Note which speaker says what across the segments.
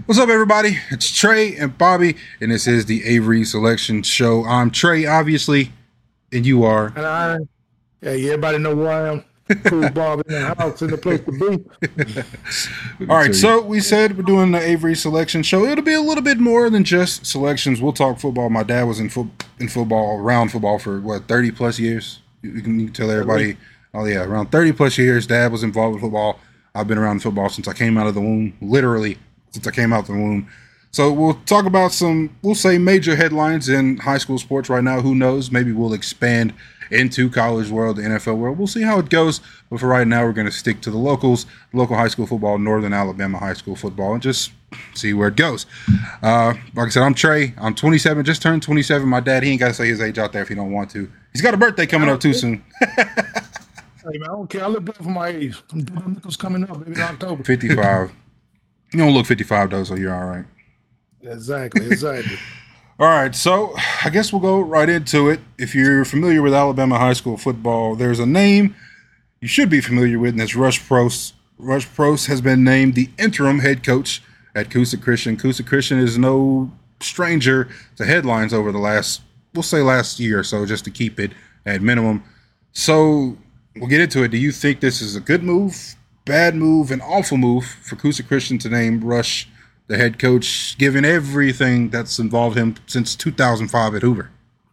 Speaker 1: What's up, everybody? It's Trey and Bobby, and this is the Avery Selection Show. I'm Trey, obviously, and you are.
Speaker 2: And everybody know who I am. Cool Bob in the house, in the place to be.
Speaker 1: All right, so we said we're doing the Avery Selection Show. It'll be a little bit more than just selections. We'll talk football. My dad was in football, around football for, 30 plus years? You can tell everybody, around 30 plus years. Dad was involved with football. I've been around football since I came out of the womb, literally. Since I came out the womb. So we'll talk about some, we'll say, major headlines in high school sports right now. Who knows? Maybe we'll expand into college world, the NFL world. We'll see how it goes. But for right now, we're going to stick to the locals, local high school football, Northern Alabama high school football, and just see where it goes. Like I said, I'm Trey. I'm 27, just turned 27. My dad, he ain't got to say his age out there if he don't want to. He's got a birthday coming up too soon.
Speaker 2: Hey, man, I don't care. I look good for my age. Nichols coming up maybe in October.
Speaker 1: 55. You don't look 55, though, so you're all right.
Speaker 2: Exactly.
Speaker 1: All right, so I guess we'll go right into it. If you're familiar with Alabama high school football, there's a name you should be familiar with, and it's Rush Prost. Rush Prost has been named the interim head coach at Coosa Christian. Coosa Christian is no stranger to headlines over the last year or so, just to keep it at minimum. So we'll get into it. Do you think this is a good move, bad move, an awful move for Coosa Christian to name Rush the head coach, given everything that's involved him since 2005 at Hoover?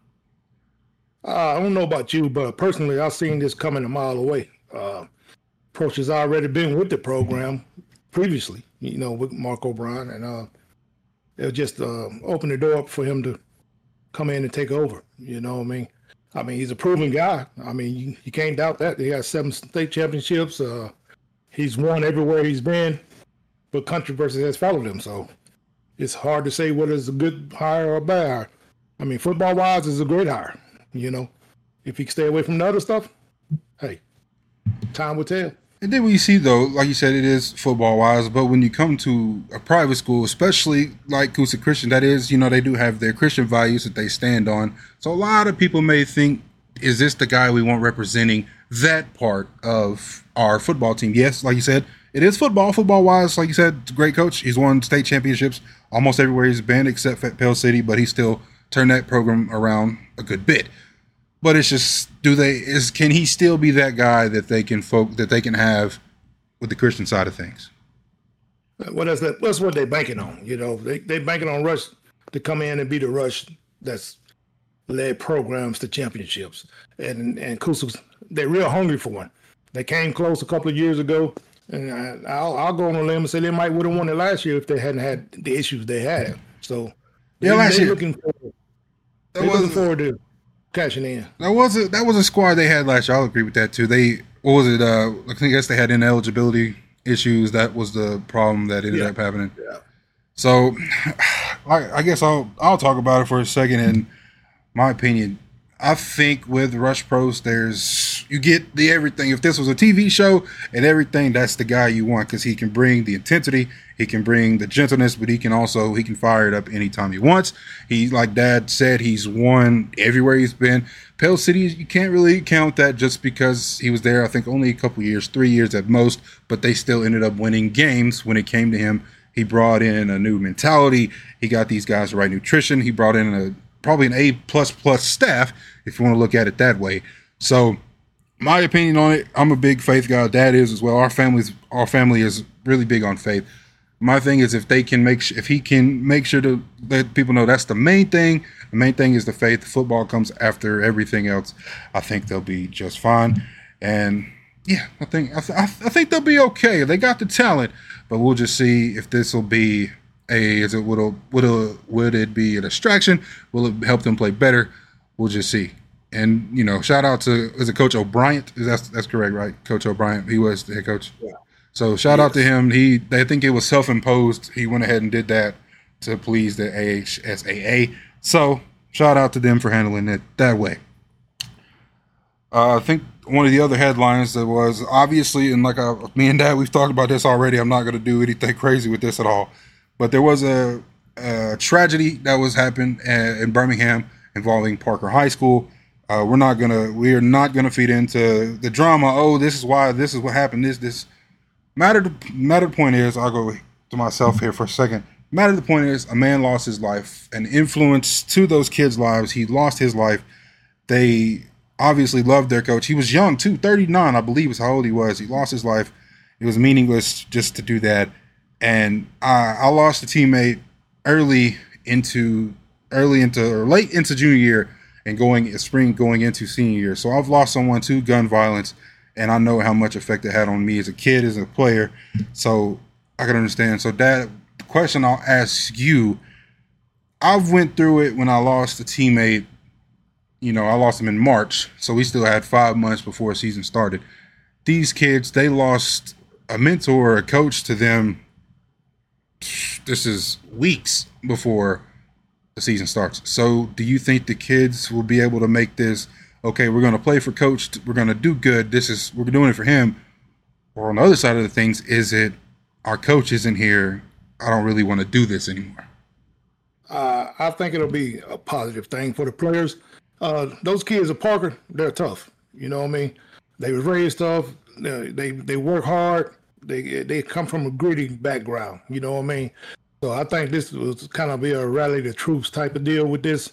Speaker 2: I don't know about you, but personally, I've seen this coming a mile away. Prost has already been with the program previously, with Mark O'Brien, and they'll just open the door up for him to come in and take over. You know what I mean, he's a proven guy. I mean, you can't doubt that. He has 7 state championships. He's won everywhere he's been, but controversy has followed him. So it's hard to say whether it's a good hire or a bad hire. I mean, football-wise, it's a great hire. If he can stay away from the other stuff, hey, time will tell.
Speaker 1: And then we see, though, like you said, it is football-wise, but when you come to a private school, especially like Coosa Christian, that is, they do have their Christian values that they stand on. So a lot of people may think, is this the guy we want representing that part of our football team? Yes, like you said, it is football. Football-wise, like you said, it's a great coach. He's won state championships almost everywhere he's been except at Pell City, but he still turned that program around a good bit. But it's just, can he still be that guy that they can have with the Christian side of things?
Speaker 2: Well, that's what they're banking on. They banking on Rush to come in and be the Rush that's led programs to championships. And Coosa, they're real hungry for one. They came close a couple of years ago, and I'll go on a limb and say they might would have won it last year if they hadn't had the issues they had. So
Speaker 1: last year
Speaker 2: looking forward to cashing in.
Speaker 1: That was a squad they had last year. I'll agree with that too. I guess they had ineligibility issues. That was the problem that ended up happening.
Speaker 2: Yeah.
Speaker 1: So I guess I'll talk about it for a second. In my opinion, I think with Rush Prost, you get the everything. If this was a TV show and everything, that's the guy you want because he can bring the intensity, he can bring the gentleness, but he can fire it up anytime he wants. He, like Dad said, he's won everywhere he's been. Pell City, you can't really count that just because he was there, I think, only a couple years, 3 years at most, but they still ended up winning games when it came to him. He brought in a new mentality. He got these guys the right nutrition. He brought in probably an A++ staff, if you want to look at it that way. So my opinion on it, I'm a big faith guy. Dad is as well. Our family is really big on faith. My thing is if he can make sure to let people know that's the main thing. The main thing is the faith. Football comes after everything else. I think they'll be just fine. And yeah, I think they'll be okay. They got the talent, but we'll just see if this will be would it be a distraction? Will it help them play better? We'll just see. And shout out to Coach O'Brien. That's correct, right? Coach O'Brien. He was the head coach.
Speaker 2: Yeah.
Speaker 1: So shout out to him. They think it was self-imposed. He went ahead and did that to please the AHSAA. So shout out to them for handling it that way. I think one of the other headlines that was obviously, and me and Dad, we've talked about this already. I'm not going to do anything crazy with this at all. But there was a tragedy that was happened in Birmingham involving Parker High School. We are not gonna feed into the drama. Oh, this is why. This is what happened. This matter. The point is, I'll go to myself here for a second. Matter of the point is, a man lost his life, an influence to those kids' lives. He lost his life. They obviously loved their coach. He was young too, 39, I believe is how old he was. He lost his life. It was meaningless just to do that. And I lost a teammate late into junior year and going into senior year. So I've lost someone to gun violence, and I know how much effect it had on me as a kid, as a player. So I can understand. So Dad, the question I'll ask you, I've went through it when I lost a teammate. You know, I lost him in March, so we still had 5 months before the season started. These kids, they lost a mentor or a coach to them. This is weeks before the season starts. So do you think the kids will be able to make this, okay, we're going to play for coach, we're going to do good, we're doing it for him? Or on the other side of the things, is it our coach isn't here, I don't really want to do this anymore?
Speaker 2: I think it'll be a positive thing for the players. Those kids at Parker, they're tough. You know what I mean? They was raised tough. They work hard. They come from a gritty background. You know what I mean? So I think this was kind of be a rally the troops type of deal with this.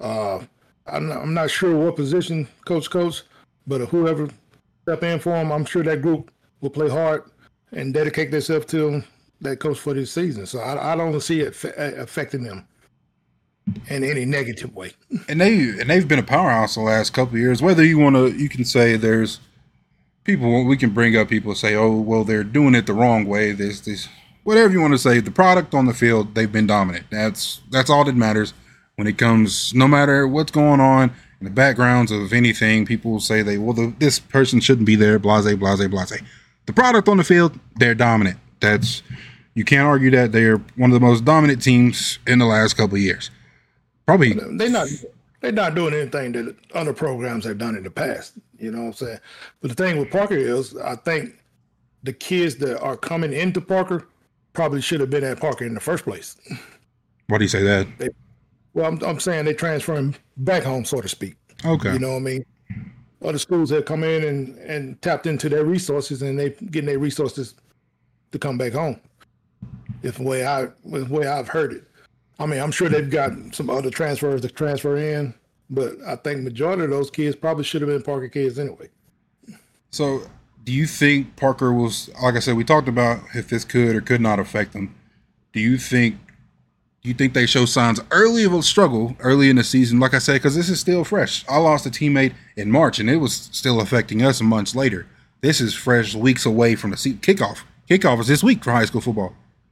Speaker 2: I'm not sure what position coach, but whoever step in for him, I'm sure that group will play hard and dedicate themselves to that coach for this season. So I don't see it affecting them in any negative way.
Speaker 1: And they've been a powerhouse the last couple of years. Whether you can say there's people, we can bring up people say, oh, well, they're doing it the wrong way. There's this, whatever you want to say, the product on the field, they've been dominant. That's all that matters when it comes, no matter what's going on in the backgrounds of anything. People will say this person shouldn't be there, blase, blase, blase. The product on the field, they're dominant. You can't argue that. They're one of the most dominant teams in the last couple of years. Probably
Speaker 2: they're not doing anything that other programs have done in the past. You know what I'm saying? But the thing with Parker is, I think the kids that are coming into Parker probably should have been at Parker in the first place.
Speaker 1: Why do you say that?
Speaker 2: I'm saying they're transferring back home, so to speak.
Speaker 1: Okay.
Speaker 2: You know what I mean? Other schools have come in and tapped into their resources, and they getting their resources to come back home. It's the way I've heard it. I mean, I'm sure they've got some other transfers to transfer in, but I think majority of those kids probably should have been Parker kids anyway.
Speaker 1: So do you think Parker was, like I said, we talked about if this could or could not affect them. Do you think they show signs early of a struggle early in the season? Like I said, because this is still fresh. I lost a teammate in March, and it was still affecting us months later. This is fresh, weeks away from the kickoff. Kickoff is this week for high school football.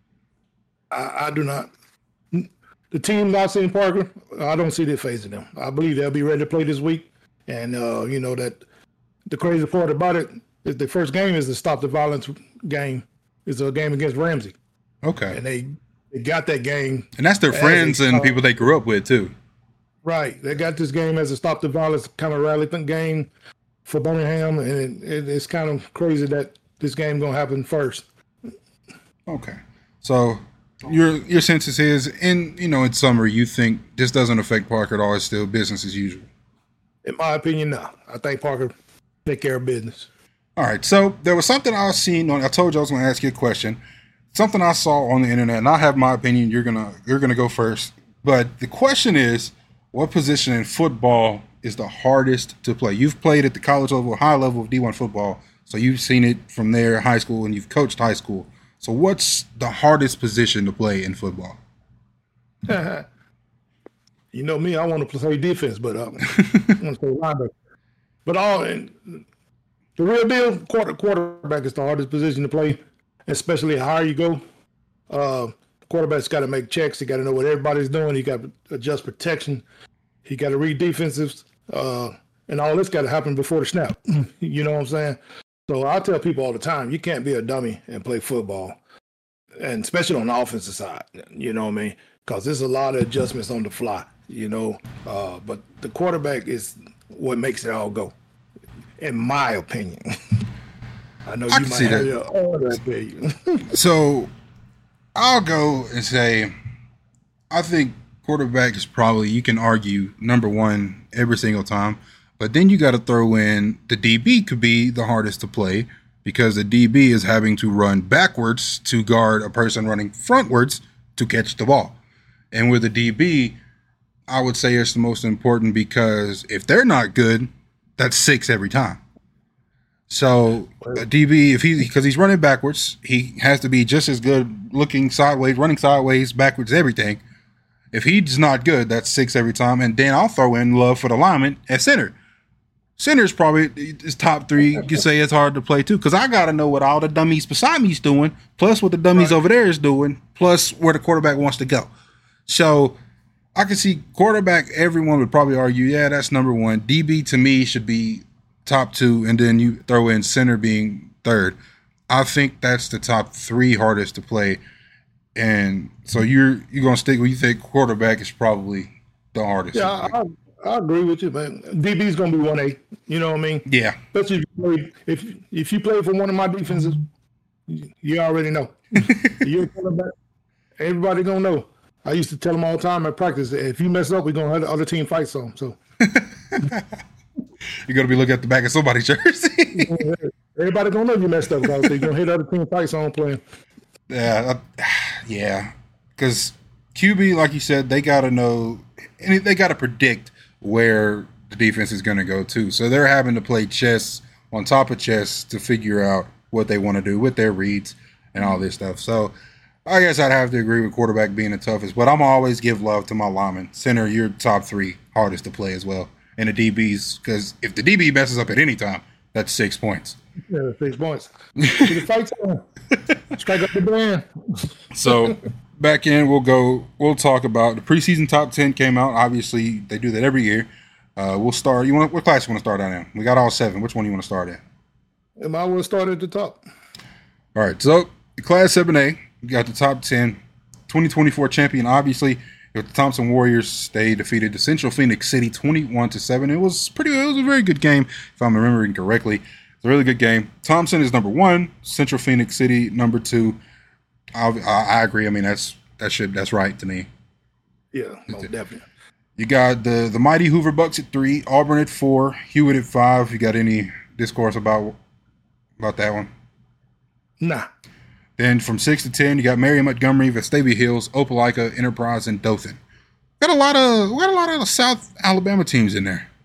Speaker 2: I do not. The team not seeing Parker, I don't see that phasing them. I believe they'll be ready to play this week. And, you know, that the crazy part about it is the first game is the Stop the Violence game. It's a game against Ramsey.
Speaker 1: Okay.
Speaker 2: And they got that game.
Speaker 1: And that's their friends and people they grew up with, too.
Speaker 2: Right. They got this game as a Stop the Violence kind of rally game for Birmingham. And it's kind of crazy that this game going to happen first.
Speaker 1: Okay. So your census is, in summary, you think this doesn't affect Parker at all. It's still business as usual.
Speaker 2: In my opinion, no. I think Parker take care of business.
Speaker 1: All right. So there was something I seen I told you I was going to ask you a question. Something I saw on the internet, and I have my opinion. You're gonna go first. But the question is, what position in football is the hardest to play? You've played at the college level, high level of D1 football, so you've seen it from there, high school, and you've coached high school. So what's the hardest position to play in football?
Speaker 2: You know me, I want to play defense, but I want to play linebacker. But the real deal, quarterback is the hardest position to play, especially the higher you go. Quarterback's got to make checks. He got to know what everybody's doing. He got to adjust protection. He got to read defensives. And all this got to happen before the snap. You know what I'm saying? So I tell people all the time, you can't be a dummy and play football, and especially on the offensive side, you know what I mean? Because there's a lot of adjustments on the fly, you know. But the quarterback is what makes it all go, in my opinion. I know you might have your own opinion.
Speaker 1: So I'll go and say, I think quarterback is probably, you can argue, number one every single time. But then you got to throw in the DB could be the hardest to play because the DB is having to run backwards to guard a person running frontwards to catch the ball. And with the DB, I would say it's the most important because if they're not good, that's 6 every time. So a DB, because he's running backwards, he has to be just as good looking sideways, running sideways, backwards, everything. If he's not good, that's 6 every time. And then I'll throw in love for the lineman at center. Center's probably is top 3. You say it's hard to play too, because I got to know what all the dummies beside me is doing, plus what the dummies over there is doing, plus where the quarterback wants to go. So I can see quarterback, everyone would probably argue, yeah, that's number 1. DB to me should be top 2, and then you throw in center being 3rd. I think that's the top 3 hardest to play. And so you're going to stick with, you think quarterback is probably the hardest.
Speaker 2: Yeah, I agree with you, man. DB's going to be 1A. You know what I mean?
Speaker 1: Yeah.
Speaker 2: Especially if you play for one of my defenses, you already know. You're a quarterback. Everybody going to know. I used to tell them all the time at practice, if you mess up, we're going to have the other team fight some. So
Speaker 1: you're going to be looking at the back of somebody's jersey.
Speaker 2: Everybody going to know you messed up because they're going to hit other team fights on playing.
Speaker 1: Yeah. Because QB, like you said, they got to know, and they got to predict where the defense is going to go too. So they're having to play chess on top of chess to figure out what they want to do with their reads and all this stuff. So I guess I'd have to agree with quarterback being the toughest, but I'm always give love to my lineman. Center, you're top 3 hardest to play as well. And the DBs, because if the DB messes up at any time, that's 6 points.
Speaker 2: Yeah, 6 points. The fight's on. Strike up the band.
Speaker 1: So back in, we'll talk about the preseason top 10 came out. Obviously, they do that every year. We'll start. What class you want to start out in? We got all 7. Which one do you want to start at?
Speaker 2: I want to start at the top.
Speaker 1: All right. So class 7A, you got the top 10. 2024 champion, obviously, the Thompson Warriors. They defeated the Central Phoenix City 21-7. It was a very good game, if I'm remembering correctly. It's a really good game. Thompson is number 1. Central Phoenix City number 2. I agree. I mean, that's right to me.
Speaker 2: Yeah, no, definitely.
Speaker 1: You got the mighty Hoover Bucks at 3, Auburn at 4, Hewitt at 5. You got any discourse about that one?
Speaker 2: Nah.
Speaker 1: Then from 6 to 10, you got Marion, Montgomery, Vestavia Hills, Opelika, Enterprise, and Dothan. We got a lot of South Alabama teams in there.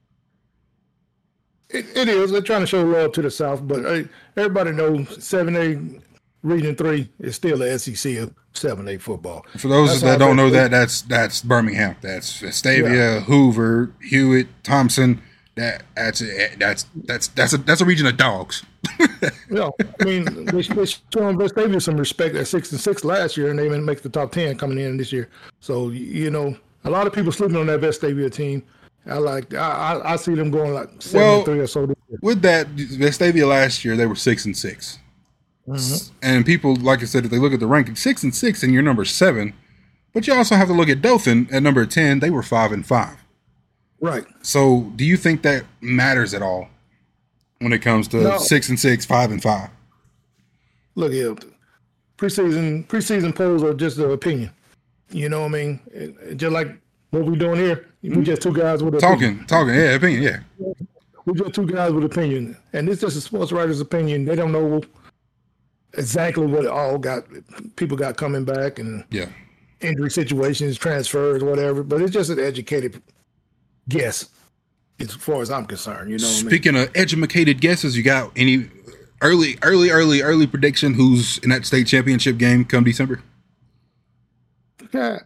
Speaker 2: It is. They're trying to show love to the South, but everybody knows 7A Region 3 is still the SEC of 7A football.
Speaker 1: For those that don't know that's Birmingham. That's Vestavia,
Speaker 2: Hoover,
Speaker 1: Hewitt, Thompson. That's a region of dogs.
Speaker 2: Yeah, I mean, they showing Vestavia some respect at 6-6 last year, and they didn't make the top 10 coming in this year. So a lot of people sleeping on that Vestavia team. I see them going like 7-3 or so this year.
Speaker 1: With that, Vestavia last year they were 6-6. Mm-hmm. And people, like I said, if they look at the ranking, 6-6, and you're number 7, but you also have to look at Dothan at number 10. They were 5-5.
Speaker 2: Right.
Speaker 1: So, do you think that matters at all when it comes to 6-6, 5-5?
Speaker 2: Look here, preseason polls are just an opinion. You know what I mean? Just like what we're doing here, we just 2 guys with opinion.
Speaker 1: Talking, yeah, opinion, yeah.
Speaker 2: We're just 2 guys with opinion, and it's just a sports writer's opinion. They don't know exactly what people got coming back and injury situations, transfers, whatever. But it's just an educated guess, as far as I'm concerned. You know.
Speaker 1: Speaking of educated guesses, you got any early prediction? Who's in that state championship game come December?
Speaker 2: Yeah.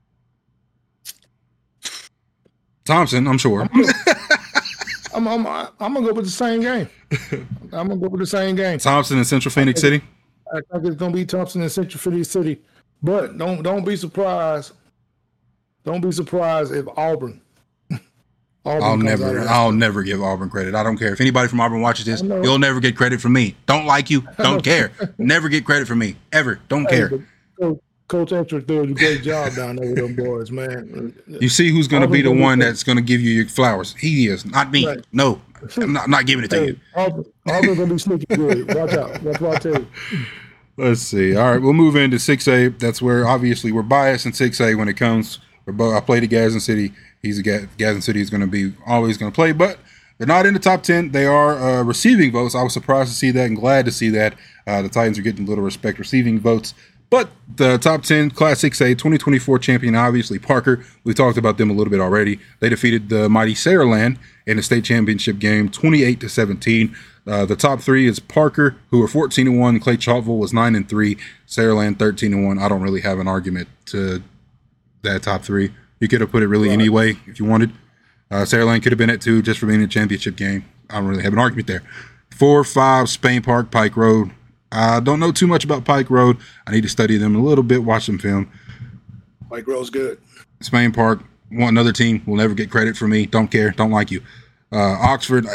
Speaker 1: Thompson, I'm sure.
Speaker 2: I'm gonna go with the same game. I'm gonna go with the same game.
Speaker 1: Thompson and Central Phoenix City.
Speaker 2: I think it's gonna be Thompson and Central Phoenix City, but don't be surprised. Don't be surprised if Auburn.
Speaker 1: I'll never give Auburn credit. I don't care if anybody from Auburn watches this. You'll never get credit from me. Don't like you. Don't care. Never get credit from me ever. Don't care.
Speaker 2: Coach Etcher doing a great job down there with them boys, man.
Speaker 1: You see who's going to be the one that's going to give you your flowers. He is, not me. Right. No, I'm not giving it to you.
Speaker 2: Auburn's going to be sneaky good. Watch out. That's what I tell you.
Speaker 1: Let's see. All right, we'll move into 6A. That's where, obviously, we're biased in 6A when it comes. I played at Gadsden City. Gadsden City is going to be always going to play, but they're not in the top 10. They are receiving votes. I was surprised to see that and glad to see that. The Titans are getting a little respect receiving votes. But the top 10 Class 6A 2024 champion, obviously Parker. We talked about them a little bit already. They defeated the mighty Saraland in the state championship game, 28-17. The top three is Parker, who are 14-1. Clay Chalkville was 9-3. Saraland 13-1. I don't really have an argument to that top three. You could have put it really any way if you wanted. Saraland could have been at 2 just for being in a championship game. I don't really have an argument there. 4-5 Spain Park, Pike Road. I don't know too much about Pike Road. I need to study them a little bit, watch them film.
Speaker 2: Pike Road's good.
Speaker 1: Spain Park, another team, will never get credit for me. Don't care, don't like you. Oxford,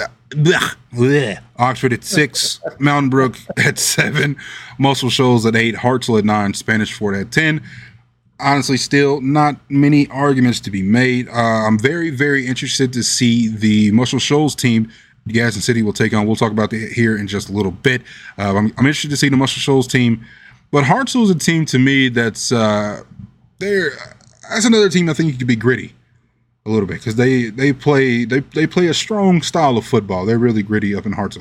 Speaker 1: Oxford at 6, Mountain Brook at 7, Muscle Shoals at 8, Hartselle at 9, Spanish Fort at 10. Honestly, still not many arguments to be made. I'm very, very interested to see the Muscle Shoals team Gadsden City will take on. We'll talk about that here in just a little bit. I'm interested to see the Muscle Shoals team, but Hartselle is a team to me that's that's another team I think could be gritty a little bit because they play a strong style of football. They're really gritty up in Hartselle.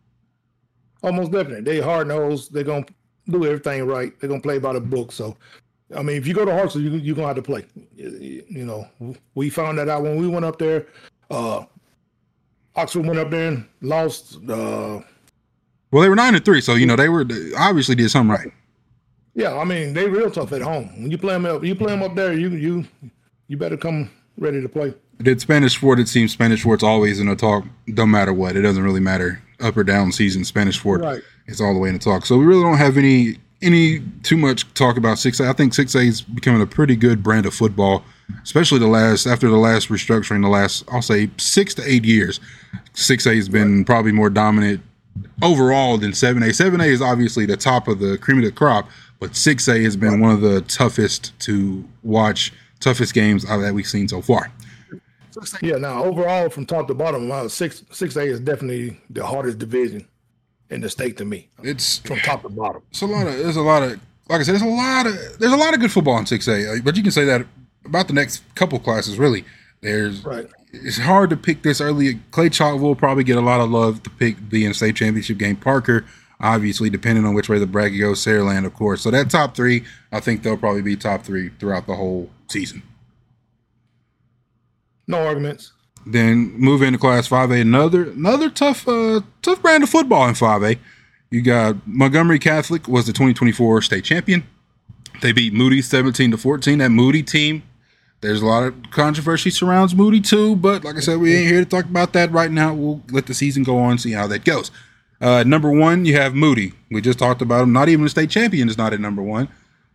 Speaker 2: Almost definitely. They hard nosed. They're gonna do everything right. They're gonna play by the book. So, I mean, if you go to Hartselle, you're gonna have to play. You know, we found that out when we went up there. Oxford went up there and lost.
Speaker 1: Well, they were 9-3, so they obviously did something right.
Speaker 2: Yeah, I mean they real tough at home. When you play them up there, you better come ready to play.
Speaker 1: Did Spanish Fort? It seems Spanish Fort's always in the talk, no matter what. It doesn't really matter up or down season. Spanish Fort is all the way in the talk. So we really don't have any too much talk about 6A. I think 6A is becoming a pretty good brand of football, especially after the last restructuring, the last, I'll say 6 to 8 years. 6A has been probably more dominant overall than 7A. 7A is obviously the top of the cream of the crop, but 6A has been one of the toughest to watch, toughest games that we've seen so far.
Speaker 2: Yeah, now overall from top to bottom, 6A is definitely the hardest division in the state to me.
Speaker 1: It's
Speaker 2: from top to bottom.
Speaker 1: There's a lot of like I said, there's a lot of good football in 6A, but you can say that about the next couple classes, really. It's hard to pick this early. Clay Chalkville will probably get a lot of love to pick the in-state championship game. Parker, obviously, depending on which way the bracket goes. Saraland, of course. So that top three, I think they'll probably be top 3 throughout the whole season.
Speaker 2: No arguments.
Speaker 1: Then move into Class 5A. Another tough brand of football in 5A. You got Montgomery Catholic was the 2024 state champion. They beat Moody 17-14. That Moody team, there's a lot of controversy surrounds Moody too, but like I said, we ain't here to talk about that right now. We'll let the season go on, see how that goes. Number 1, you have Moody. We just talked about him. Not even the state champion is not at number 1.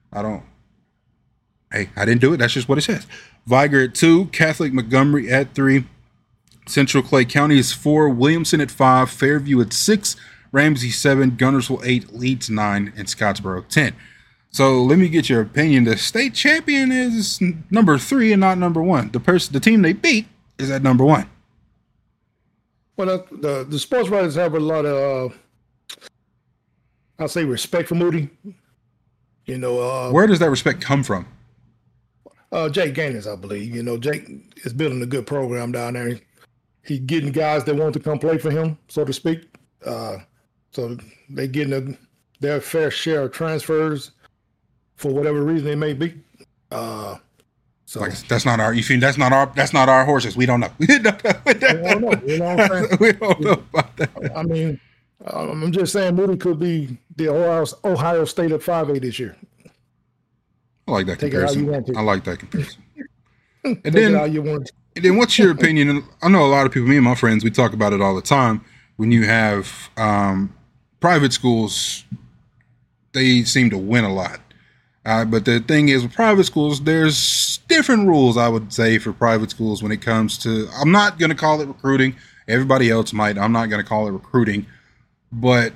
Speaker 1: I didn't do it. That's just what it says. Viger at 2, Catholic Montgomery at 3, Central Clay County is 4, Williamson at 5, Fairview at 6, Ramsey 7, Gunnersville 8, Leeds 9, and Scottsboro 10. So let me get your opinion. The state champion is number 3 and not number 1. The team they beat is at number 1.
Speaker 2: Well, the sports writers have a lot of, I'll say, respect for Moody.
Speaker 1: Where does that respect come from?
Speaker 2: Jake Gaines, I believe. Jake is building a good program down there. He's getting guys that want to come play for him, so to speak. So they getting their fair share of transfers for whatever reason they may be. So
Speaker 1: that's not our horses. We don't know. We don't know.
Speaker 2: You know what I'm saying?
Speaker 1: We don't know about that.
Speaker 2: I mean, I'm just saying Moody could be the Ohio State of 5A this year.
Speaker 1: I like that comparison. I like that comparison. And then what's your opinion? And I know a lot of people, me and my friends, we talk about it all the time. When you have private schools, they seem to win a lot. But the thing is, with private schools, there's different rules, I would say, for private schools when it comes to, I'm not going to call it recruiting. Everybody else might. I'm not going to call it recruiting. But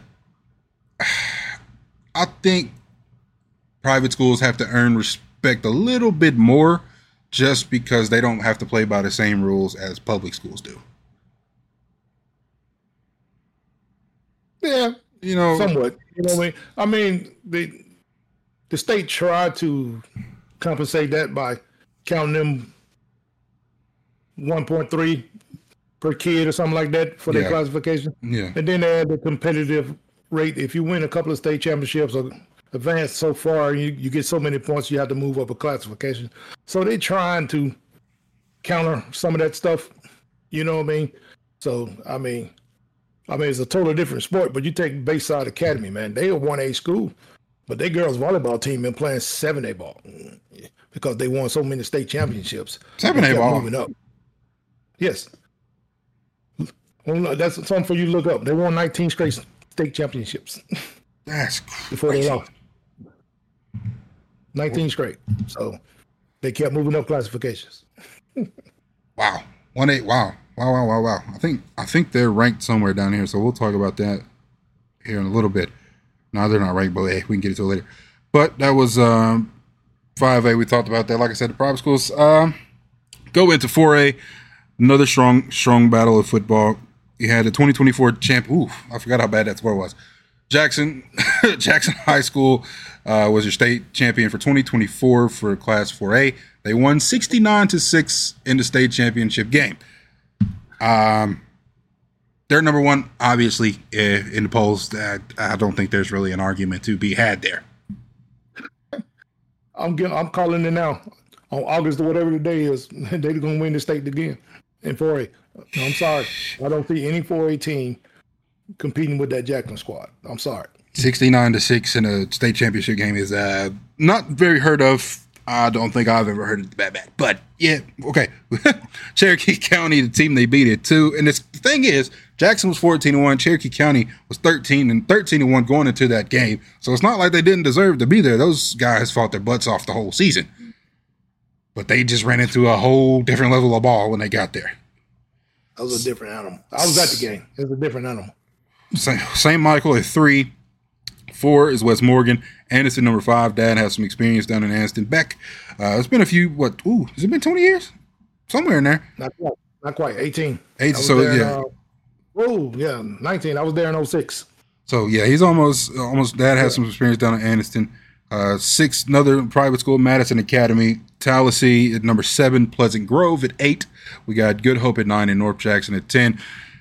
Speaker 1: I think private schools have to earn respect a little bit more just because they don't have to play by the same rules as public schools do.
Speaker 2: Yeah, somewhat. You know what I mean? I mean, the state tried to compensate that by counting them 1.3 per kid or something like that for their classification.
Speaker 1: Yeah.
Speaker 2: And then they had the competitive rate. If you win a couple of state championships or advanced so far. You get so many points, you have to move up a classification. So they're trying to counter some of that stuff. You know what I mean? So I mean, it's a totally different sport. But you take Bayside Academy, man. They are 1A school, but their girls volleyball team been playing 7A ball because they won so many state championships.
Speaker 1: 7A ball
Speaker 2: moving up. Yes. Well, that's something for you to look up. They won 19 straight state championships.
Speaker 1: That's
Speaker 2: before
Speaker 1: crazy.
Speaker 2: they lost. 19 straight. So they kept moving up classifications.
Speaker 1: Wow. 1-8. Wow. I think they're ranked somewhere down here, so we'll talk about that here in a little bit. No, they're not ranked, but hey, we can get into it later. But that was 5A. We talked about that. Like I said, the private schools. Go into 4A. Another strong battle of football. You had the 2024 champ. Ooh, I forgot how bad that score was. Jackson High School was your state champion for 2024 for Class 4A. They won 69-6 in the state championship game. They're number one, obviously, in the polls. I don't think there's really an argument to be had there.
Speaker 2: I'm calling it now. On August or whatever the day is, they're going to win the state again in 4A. I'm sorry. I don't see any 4A team competing with that Jackson squad. I'm sorry.
Speaker 1: 69-6 in a state championship game is not very heard of. I don't think I've ever heard it that bad. But yeah, okay. Cherokee County, the team they beat it too. And the thing is, Jackson was 14-1. Cherokee County was 13-1 going into that game. So it's not like they didn't deserve to be there. Those guys fought their butts off the whole season. But they just ran into a whole different level of ball when they got there.
Speaker 2: That was a different animal. I was at the game. It was a different animal.
Speaker 1: St. Michael at 3. 4 is West Morgan. Anderson, number 5. Dad has some experience down in Anderson. Beck. It's been a few, has it been 20 years? Somewhere in there.
Speaker 2: Not quite. 18.
Speaker 1: 18, so yeah.
Speaker 2: 19. I was there in 06.
Speaker 1: So yeah, he's almost, Dad has some experience down in Anderson. 6, another private school, Madison Academy. Tallahassee at number 7. Pleasant Grove at 8. We got Good Hope at 9 and North Jackson at 10.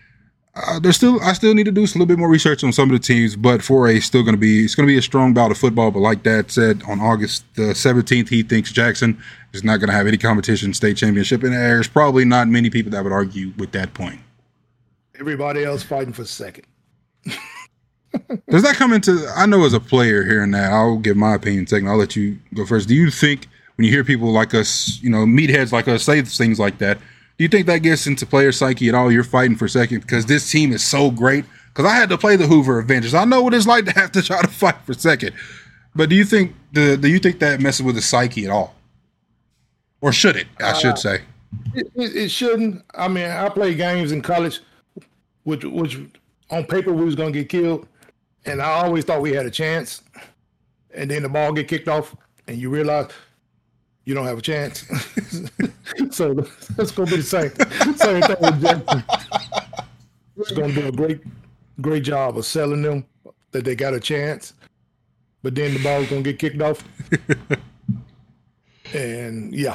Speaker 1: I still need to do a little bit more research on some of the teams, but 4A is still going to be a strong bout of football. But like Dad said, on August the 17th, he thinks Jackson is not going to have any competition state championship, and there's probably not many people that would argue with that point.
Speaker 2: Everybody else fighting for second.
Speaker 1: Does that come into? I know as a player here and there, I'll give my opinion second. I'll let you go first. Do you think when you hear people like us, meatheads like us, say things like that? Do you think that gets into player psyche at all? You're fighting for second because this team is so great. Because I had to play the Hoover Avengers. I know what it's like to have to try to fight for second. But do you think that messes with the psyche at all? Or should it? I should say.
Speaker 2: It shouldn't. I mean, I played games in college, which on paper we was gonna get killed, and I always thought we had a chance. And then the ball get kicked off, and you realize you don't have a chance. So that's going to be the same thing with Jackson. It's going to do a great job of selling them that they got a chance, but then the ball's going to get kicked off. And yeah.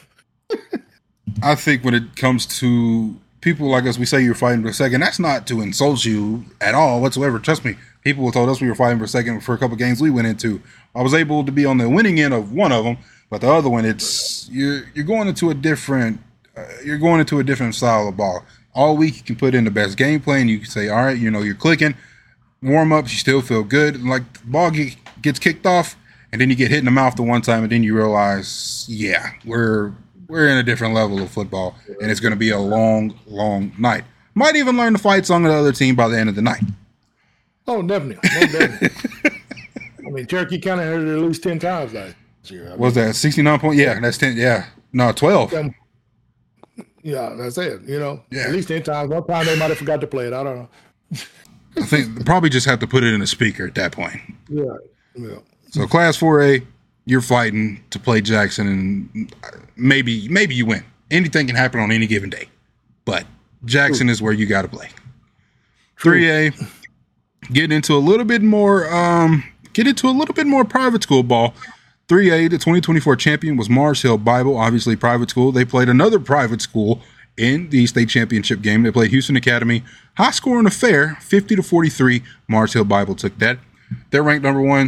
Speaker 1: I think when it comes to people like us, we say you're fighting for a second. That's not to insult you at all whatsoever. Trust me. People told us we were fighting for a second for a couple of games we went into. I was able to be on the winning end of one of them. But the other one, it's you're going into a different style of ball. All week you can put in the best game plan. You can say, all right, you're clicking, warm ups, you still feel good. Like the ball gets kicked off, and then you get hit in the mouth the one time, and then you realize, yeah, we're in a different level of football, and it's going to be a long, long night. Might even learn the fight song of the other team by the end of the night.
Speaker 2: Oh, definitely. I mean, Cherokee County heard it at least 10 times last year.
Speaker 1: Was that 69 points? Yeah, that's 10. Yeah, no, 12.
Speaker 2: Yeah, that's it.
Speaker 1: Yeah.
Speaker 2: At least 10 times. One time they might have forgot to play it. I don't know.
Speaker 1: I think they probably just have to put it in a speaker at that point.
Speaker 2: Yeah.
Speaker 1: So Class 4A, you're fighting to play Jackson, and maybe you win. Anything can happen on any given day, but Jackson is where you got to play. 3A, get into a little bit more private school ball. 3A, the 2024 champion was Mars Hill Bible, obviously private school. They played another private school in the state championship game. They played Houston Academy. High scoring affair, 50-43. Mars Hill Bible took that. They're ranked number 1.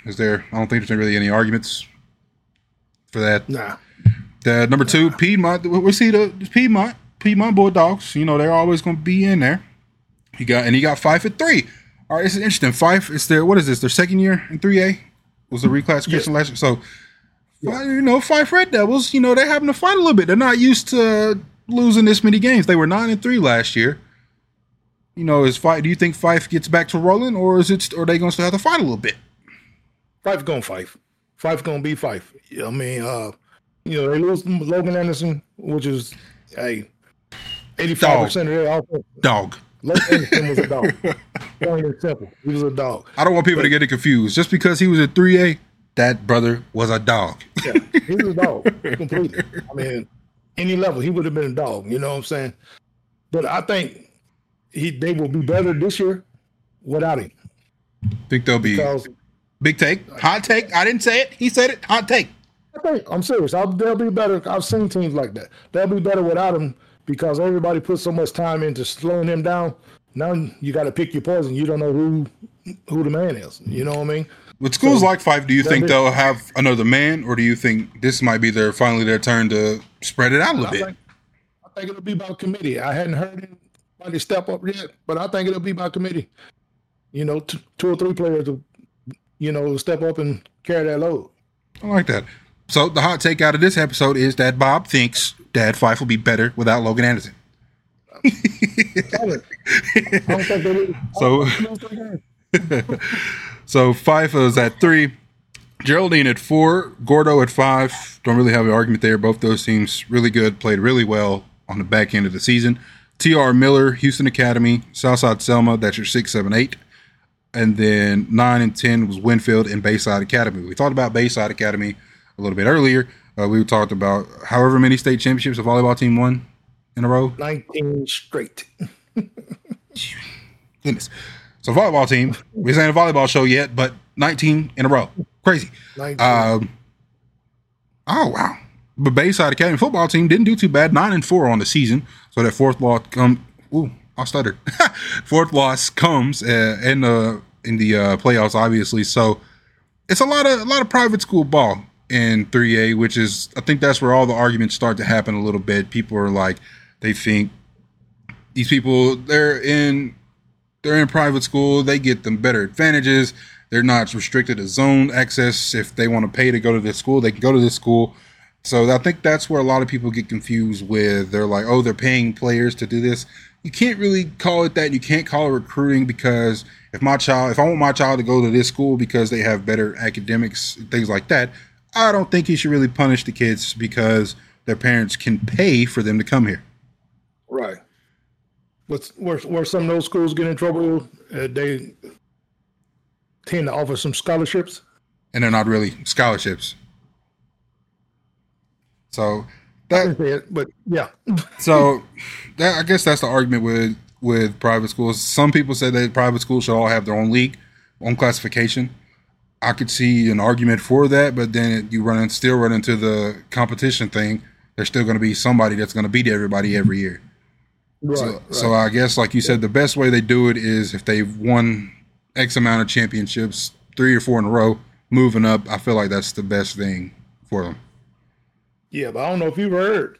Speaker 1: Is there? I don't think there's really any arguments for that.
Speaker 2: Nah.
Speaker 1: The number 2, Piedmont. We see the Piedmont Bulldogs. You know, they're always going to be in there. He got Fife at 3. All right, this is interesting. Fife is what is this? Their second year in 3A? Was the reclassification last year? So, you know, Fife Red Devils, you know, they're having to fight a little bit. They're not used to losing this many games. They were 9-3 last year. You know, do you think Fife gets back to rolling, or are they going to still have to fight a little bit?
Speaker 2: Fife going Fife. Fife going to be Fife. I mean, you know, they lose Logan Anderson, which is 85% of their offense.
Speaker 1: Dog.
Speaker 2: Logan Anderson was a dog. Plain and simple. He was a dog.
Speaker 1: I don't want people to get it confused. Just because he was at 3A, that brother was a dog.
Speaker 2: Yeah, he was a dog completely. I mean, any level, he would have been a dog. You know what I'm saying? But I think they will be better this year without him.
Speaker 1: Think they'll be big take, hot take. I didn't say it. He said it. Hot take.
Speaker 2: I'm serious. They'll be better. I've seen teams like that. They'll be better without him because everybody puts so much time into slowing him down. Now you got to pick your poison. You don't know who the man is. You know what I mean?
Speaker 1: With schools like Fife, do you think they'll have another man, or do you think this might be finally their turn to spread it out a little bit?
Speaker 2: I think it'll be by committee. I hadn't heard anybody step up yet, but I think it'll be by committee. You know, 2 or 3 players will, you know, step up and carry that load.
Speaker 1: I like that. So the hot take out of this episode is that Bob thinks Dad Fife will be better without Logan Anderson.
Speaker 2: I don't think they will.
Speaker 1: So Fife is at 3, Geraldine at 4, Gordo at 5. Don't really have an argument there. Both those teams really good, played really well on the back end of the season. T.R. Miller, Houston Academy, Southside Selma, that's your 6, 7, 8. And then 9 and 10 was Winfield and Bayside Academy. We talked about Bayside Academy a little bit earlier. We talked about however many state championships a volleyball team won in a row.
Speaker 2: 19 straight.
Speaker 1: Goodness. So volleyball team, we ain't a volleyball show yet, but 19 in a row. Crazy. Oh, wow. But Bayside Academy football team didn't do too bad. 9 and 4 on the season. So that fourth loss fourth loss comes in the playoffs, obviously. So it's a lot of private school ball in 3A, which is, I think that's where all the arguments start to happen a little bit. People are like, they think these people, they're in private school, they get them better advantages. They're not restricted to zone access. If they want to pay to go to this school, they can go to this school. So I think that's where a lot of people get confused with. They're like, oh, they're paying players to do this. You can't really call it that. You can't call it recruiting, because if I want my child to go to this school because they have better academics, things like that, I don't think you should really punish the kids because their parents can pay for them to come here.
Speaker 2: Right. Where some of those schools get in trouble, they tend to offer some scholarships.
Speaker 1: And they're not really scholarships. So
Speaker 2: but yeah.
Speaker 1: So I guess that's the argument with private schools. Some people say that private schools should all have their own league, own classification. I could see an argument for that, but then you still run into the competition thing. There's still going to be somebody that's going to beat everybody every year.
Speaker 2: Right,
Speaker 1: so I guess, like you said, the best way they do it is if they've won X amount of championships, 3 or 4 in a row, moving up. I feel like that's the best thing for them.
Speaker 2: Yeah, but I don't know if you've heard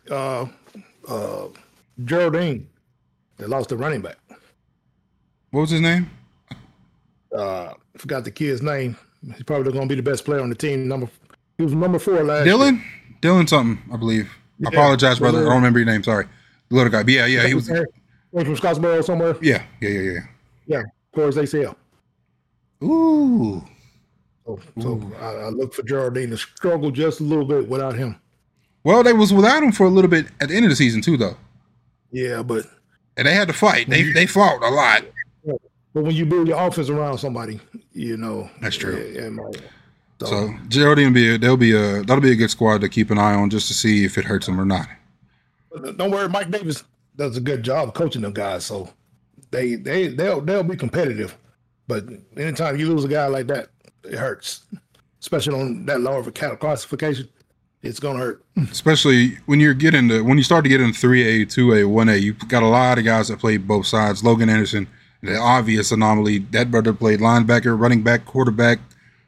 Speaker 2: Geraldine, they lost the running back.
Speaker 1: What was his name?
Speaker 2: Forgot the kid's name. He's probably going to be the best player on the team. He was number 4 last year.
Speaker 1: Dylan something, I believe. Yeah, I apologize, brother. I don't remember your name. Sorry. The little guy. But yeah, he was
Speaker 2: from Scottsboro somewhere.
Speaker 1: Yeah.
Speaker 2: Yeah, towards ACL.
Speaker 1: Ooh.
Speaker 2: So I look for Geraldine to struggle just a little bit without him.
Speaker 1: Well, they was without him for a little bit at the end of the season too, though.
Speaker 2: Yeah, but
Speaker 1: and they had to fight. They fought a lot.
Speaker 2: But when you build your offense around somebody, you know
Speaker 1: that's true.
Speaker 2: So
Speaker 1: Geraldine that'll be a good squad to keep an eye on just to see if it hurts them or not.
Speaker 2: Don't worry, Mike Davis does a good job coaching them guys, so they'll be competitive. But anytime you lose a guy like that, it hurts, especially on that lower of a classification. It's gonna hurt,
Speaker 1: especially when you start to get into 3A, 2A, 1A. You've got a lot of guys that play both sides. Logan Anderson, the obvious anomaly. That brother played linebacker, running back, quarterback,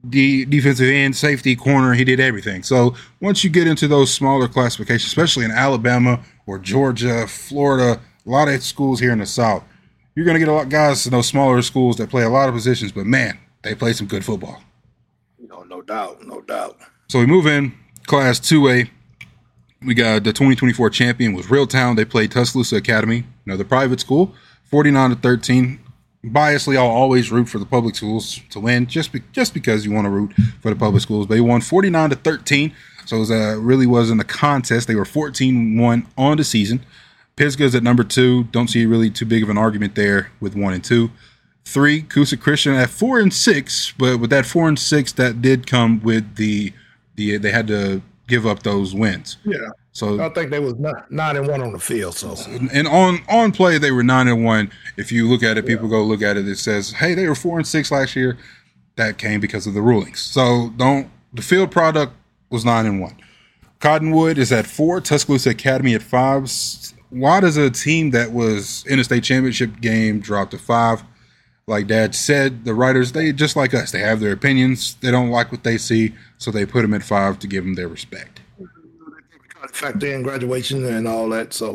Speaker 1: the defensive end, safety, corner. He did everything. So once you get into those smaller classifications, especially in Alabama or Georgia, Florida, a lot of schools here in the South, you're going to get a lot of guys in those smaller schools that play a lot of positions, but man, they play some good football.
Speaker 2: No doubt, no doubt.
Speaker 1: So we move in Class 2A. We got the 2024 champion was Reeltown. They played Tuscaloosa Academy, another private school, 49-13. Biasly, I'll always root for the public schools to win, just because you want to root for the public schools. But they won 49-13, so it really wasn't a contest. They were 14-1 on the season. Pisgah's at number 2. Don't see really too big of an argument there with 1 and 2. 3, Coosa Christian at 4-6, but with that 4-6, that did come with the they had to give up those wins.
Speaker 2: Yeah.
Speaker 1: So
Speaker 2: I think they was 9-1 on the field. So
Speaker 1: and on play they were 9-1. If you look at it, people go look at it. It says, hey, they were 4-6 last year. That came because of the rulings. So the field product was 9-1. Cottonwood is at 4. Tuscaloosa Academy at 5. Why does a team that was in a state championship game drop to 5? Like Dad said, the writers, they just like us. They have their opinions. They don't like what they see, so they put them at 5 to give them their respect.
Speaker 2: Factor in graduation and all that, so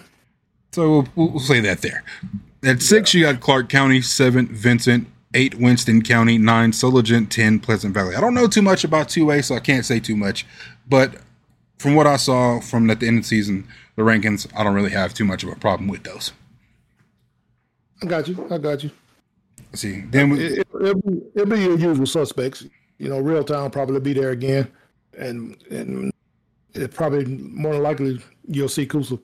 Speaker 1: So we'll say that there. At 6, you got Clark County, 7, Vincent, 8, Winston County, 9, Sulligent, 10, Pleasant Valley. I don't know too much about 2A, so I can't say too much. But from what I saw from at the end of the season, the rankings, I don't really have too much of a problem with those.
Speaker 2: I got you.
Speaker 1: Let's see. Then
Speaker 2: it'll be your usual suspects. Reeltown probably be there again, and it probably more than likely you'll see Coosa.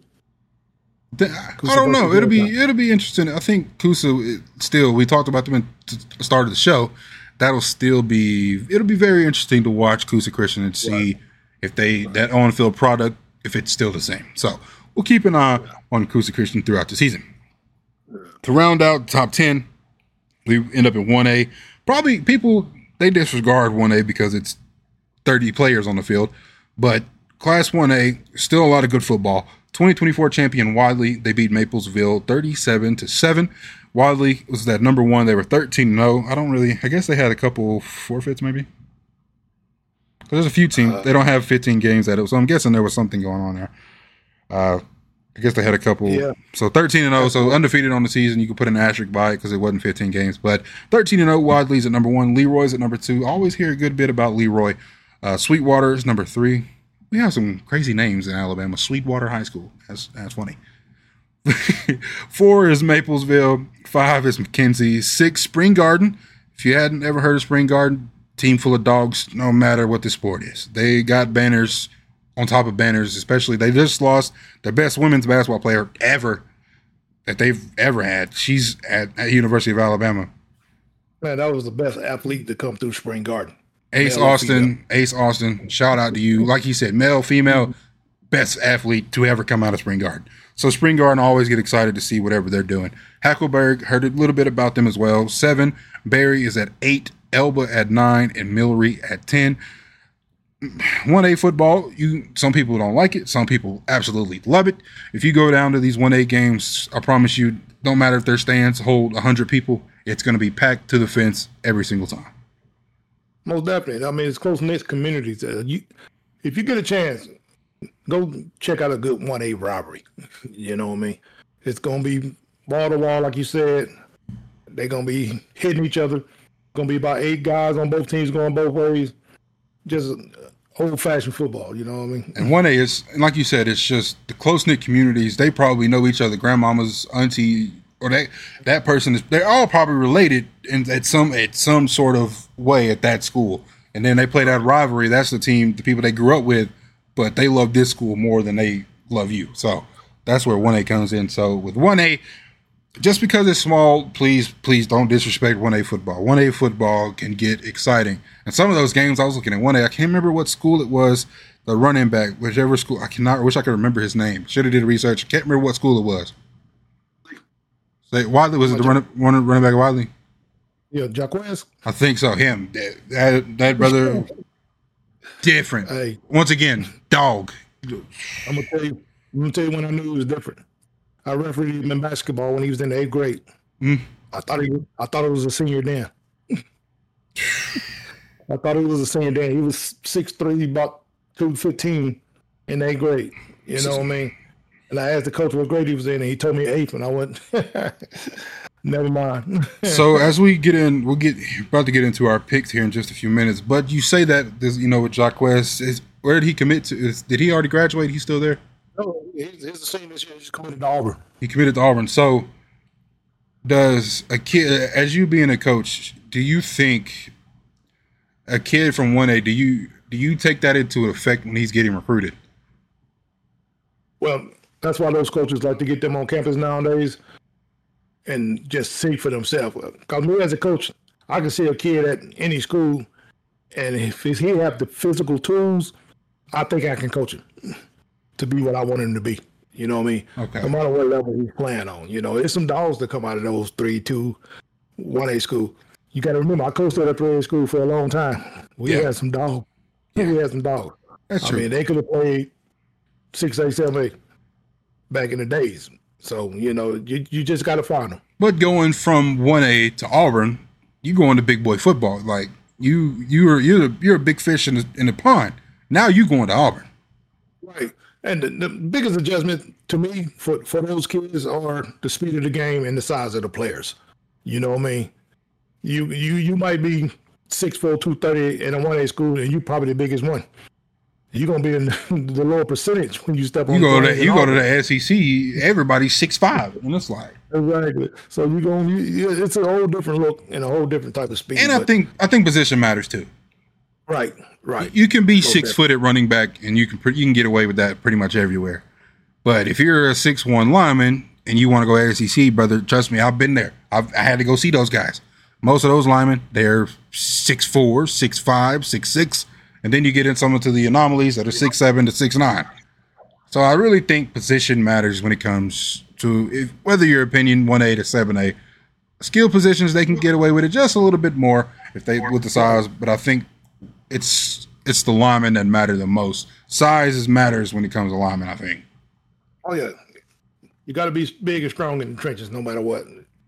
Speaker 1: I don't know. It'll be interesting. I think Coosa still. We talked about them at the start of the show. It'll be very interesting to watch Coosa Christian and see if that on-field product, if it's still the same. So we'll keep an eye on Coosa Christian throughout the season. To round out top 10, we end up in 1A. Probably people, they disregard 1A because it's 30 players on the field. But Class 1A, still a lot of good football. 2024 champion Wadley, they beat Maplesville 37-7. Wadley was that number 1. They were 13-0. I guess they had a couple forfeits maybe. There's a few teams. They don't have 15 games at it. So I'm guessing there was something going on there. I guess they had a couple. Yeah. So 13-0, so undefeated on the season. You could put an asterisk by it because it wasn't 15 games. But 13-0, Wadley's at number 1. Leroy's at number 2. I always hear a good bit about Leroy. Sweetwater is number 3. We have some crazy names in Alabama. Sweetwater High School. That's funny. 4 is Maplesville. 5 is McKenzie. 6, Spring Garden. If you hadn't ever heard of Spring Garden, team full of dogs, no matter what the sport is. They got banners on top of banners, especially. They just lost the best women's basketball player ever that they've ever had. She's at University of Alabama.
Speaker 2: Man, that was the best athlete to come through Spring Garden.
Speaker 1: Ace Austin, shout out to you. Like you said, male, female, best athlete to ever come out of Spring Garden. So Spring Garden, always get excited to see whatever they're doing. Hackleburg, heard a little bit about them as well. 7, Barry is at 8, Elba at 9, and Millery at 10. 1A football, some people don't like it. Some people absolutely love it. If you go down to these 1A games, I promise you, don't matter if their stands hold 100 people, it's going to be packed to the fence every single time.
Speaker 2: Most definitely. I mean, it's close-knit communities. If you get a chance, go check out a good 1A rivalry. You know what I mean? It's going to be wall-to-wall, like you said. They're going to be hitting each other. Going to be about 8 guys on both teams going both ways. Just old-fashioned football, you know what I mean?
Speaker 1: And 1A is, like you said, it's just the close-knit communities. They probably know each other, grandmama's, auntie, or that person is. They're all probably related at some sort of way at that school. And then they play that rivalry. That's the team, the people they grew up with, but they love this school more than they love you. So that's where 1A comes in. So with 1A, just because it's small, please don't disrespect 1A football. 1A football can get exciting. And some of those games I was looking at 1A, I can't remember what school it was, the running back, whichever school, I wish I could remember his name. Should have did research. Can't remember what school it was. Say, Wadley, was it the running back of Wadley?
Speaker 2: Yeah, Jaquez.
Speaker 1: I think so. Him. That brother, different.
Speaker 2: Hey.
Speaker 1: Once again, dog.
Speaker 2: I'm gonna tell you when I knew it was different. I refereed him in basketball when he was in the 8th grade. I thought it was a senior then. I thought he was the same then. He was 6'3", about 215 in 8th grade. You know what I mean? And I asked the coach what grade he was in, and he told me 8th, and I went, never mind.
Speaker 1: So as we get in, about to get into our picks here in just a few minutes. But you say that this, with Jaquez, where did he commit to? Did he already graduate? He's still there?
Speaker 2: No, he's the same this year. He just committed to Auburn.
Speaker 1: He committed to Auburn. So does a kid, as you being a coach, do you think a kid from 1A, do you take that into effect when he's getting recruited?
Speaker 2: Well, that's why those coaches like to get them on campus nowadays and just see for themselves. Because me as a coach, I can see a kid at any school, and if he have the physical tools, I think I can coach him to be what I want him to be. You know what I mean?
Speaker 1: Okay.
Speaker 2: No matter what level he's playing on. There's some dogs that come out of those 3-2, 1A school. You got to remember, I coached at a 3A school for a long time. We had some dogs. Yeah. We had some dogs.
Speaker 1: That's true.
Speaker 2: I mean, they could have played 6A, 7A back in the days. So, you just got to find them.
Speaker 1: But going from 1A to Auburn, you going to big boy football. Like you're a big fish in the pond. Now you going to Auburn.
Speaker 2: Right. And the biggest adjustment to me for those kids are the speed of the game and the size of the players. You know what I mean? You might be 6'4", 230 in a 1A school, and you probably the biggest one. You're gonna be in the lower percentage when you step on.
Speaker 1: You go to the SEC. Everybody's 6'5", and it's like
Speaker 2: exactly. So it's a whole different look and a whole different type of speed.
Speaker 1: And I think position matters too.
Speaker 2: Right.
Speaker 1: You can be 6-footed running back, and you can get away with that pretty much everywhere. But if you're a 6'1" lineman and you want to go SEC, brother, trust me, I've been there. I had to go see those guys. Most of those linemen, they're 6'4", 6'5", 6'6", and then you get in some of the anomalies that are 6'7" to 6'9". So I really think position matters when it comes to whether your opinion 1A to 7A. Skill positions, they can get away with it just a little bit more with the size, but I think it's the linemen that matter the most. Size matters when it comes to linemen, I think.
Speaker 2: Oh yeah, you got to be big and strong in the trenches, no matter what.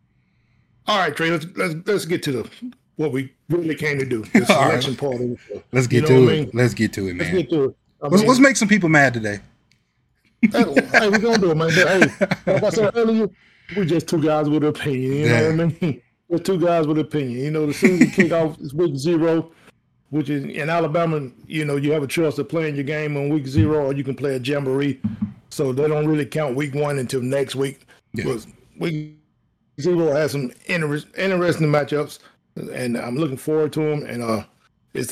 Speaker 2: All right, Trey, let's get to what we really came to do. The selection part of it.
Speaker 1: Let's get to it. Let's get to it, man.
Speaker 2: Let's get to it.
Speaker 1: Let's make some people mad today.
Speaker 2: Hey, we're gonna do it, man. Hey, like I said earlier, we're just two guys with an opinion. You know what I mean? We're two guys with an opinion. The season kickoff is week 0. Which is in Alabama, you have a choice of playing your game on week 0, or you can play a jamboree. So they don't really count week 1 until next week. Yeah. Week 0 has some interesting matchups, and I'm looking forward to them. And it's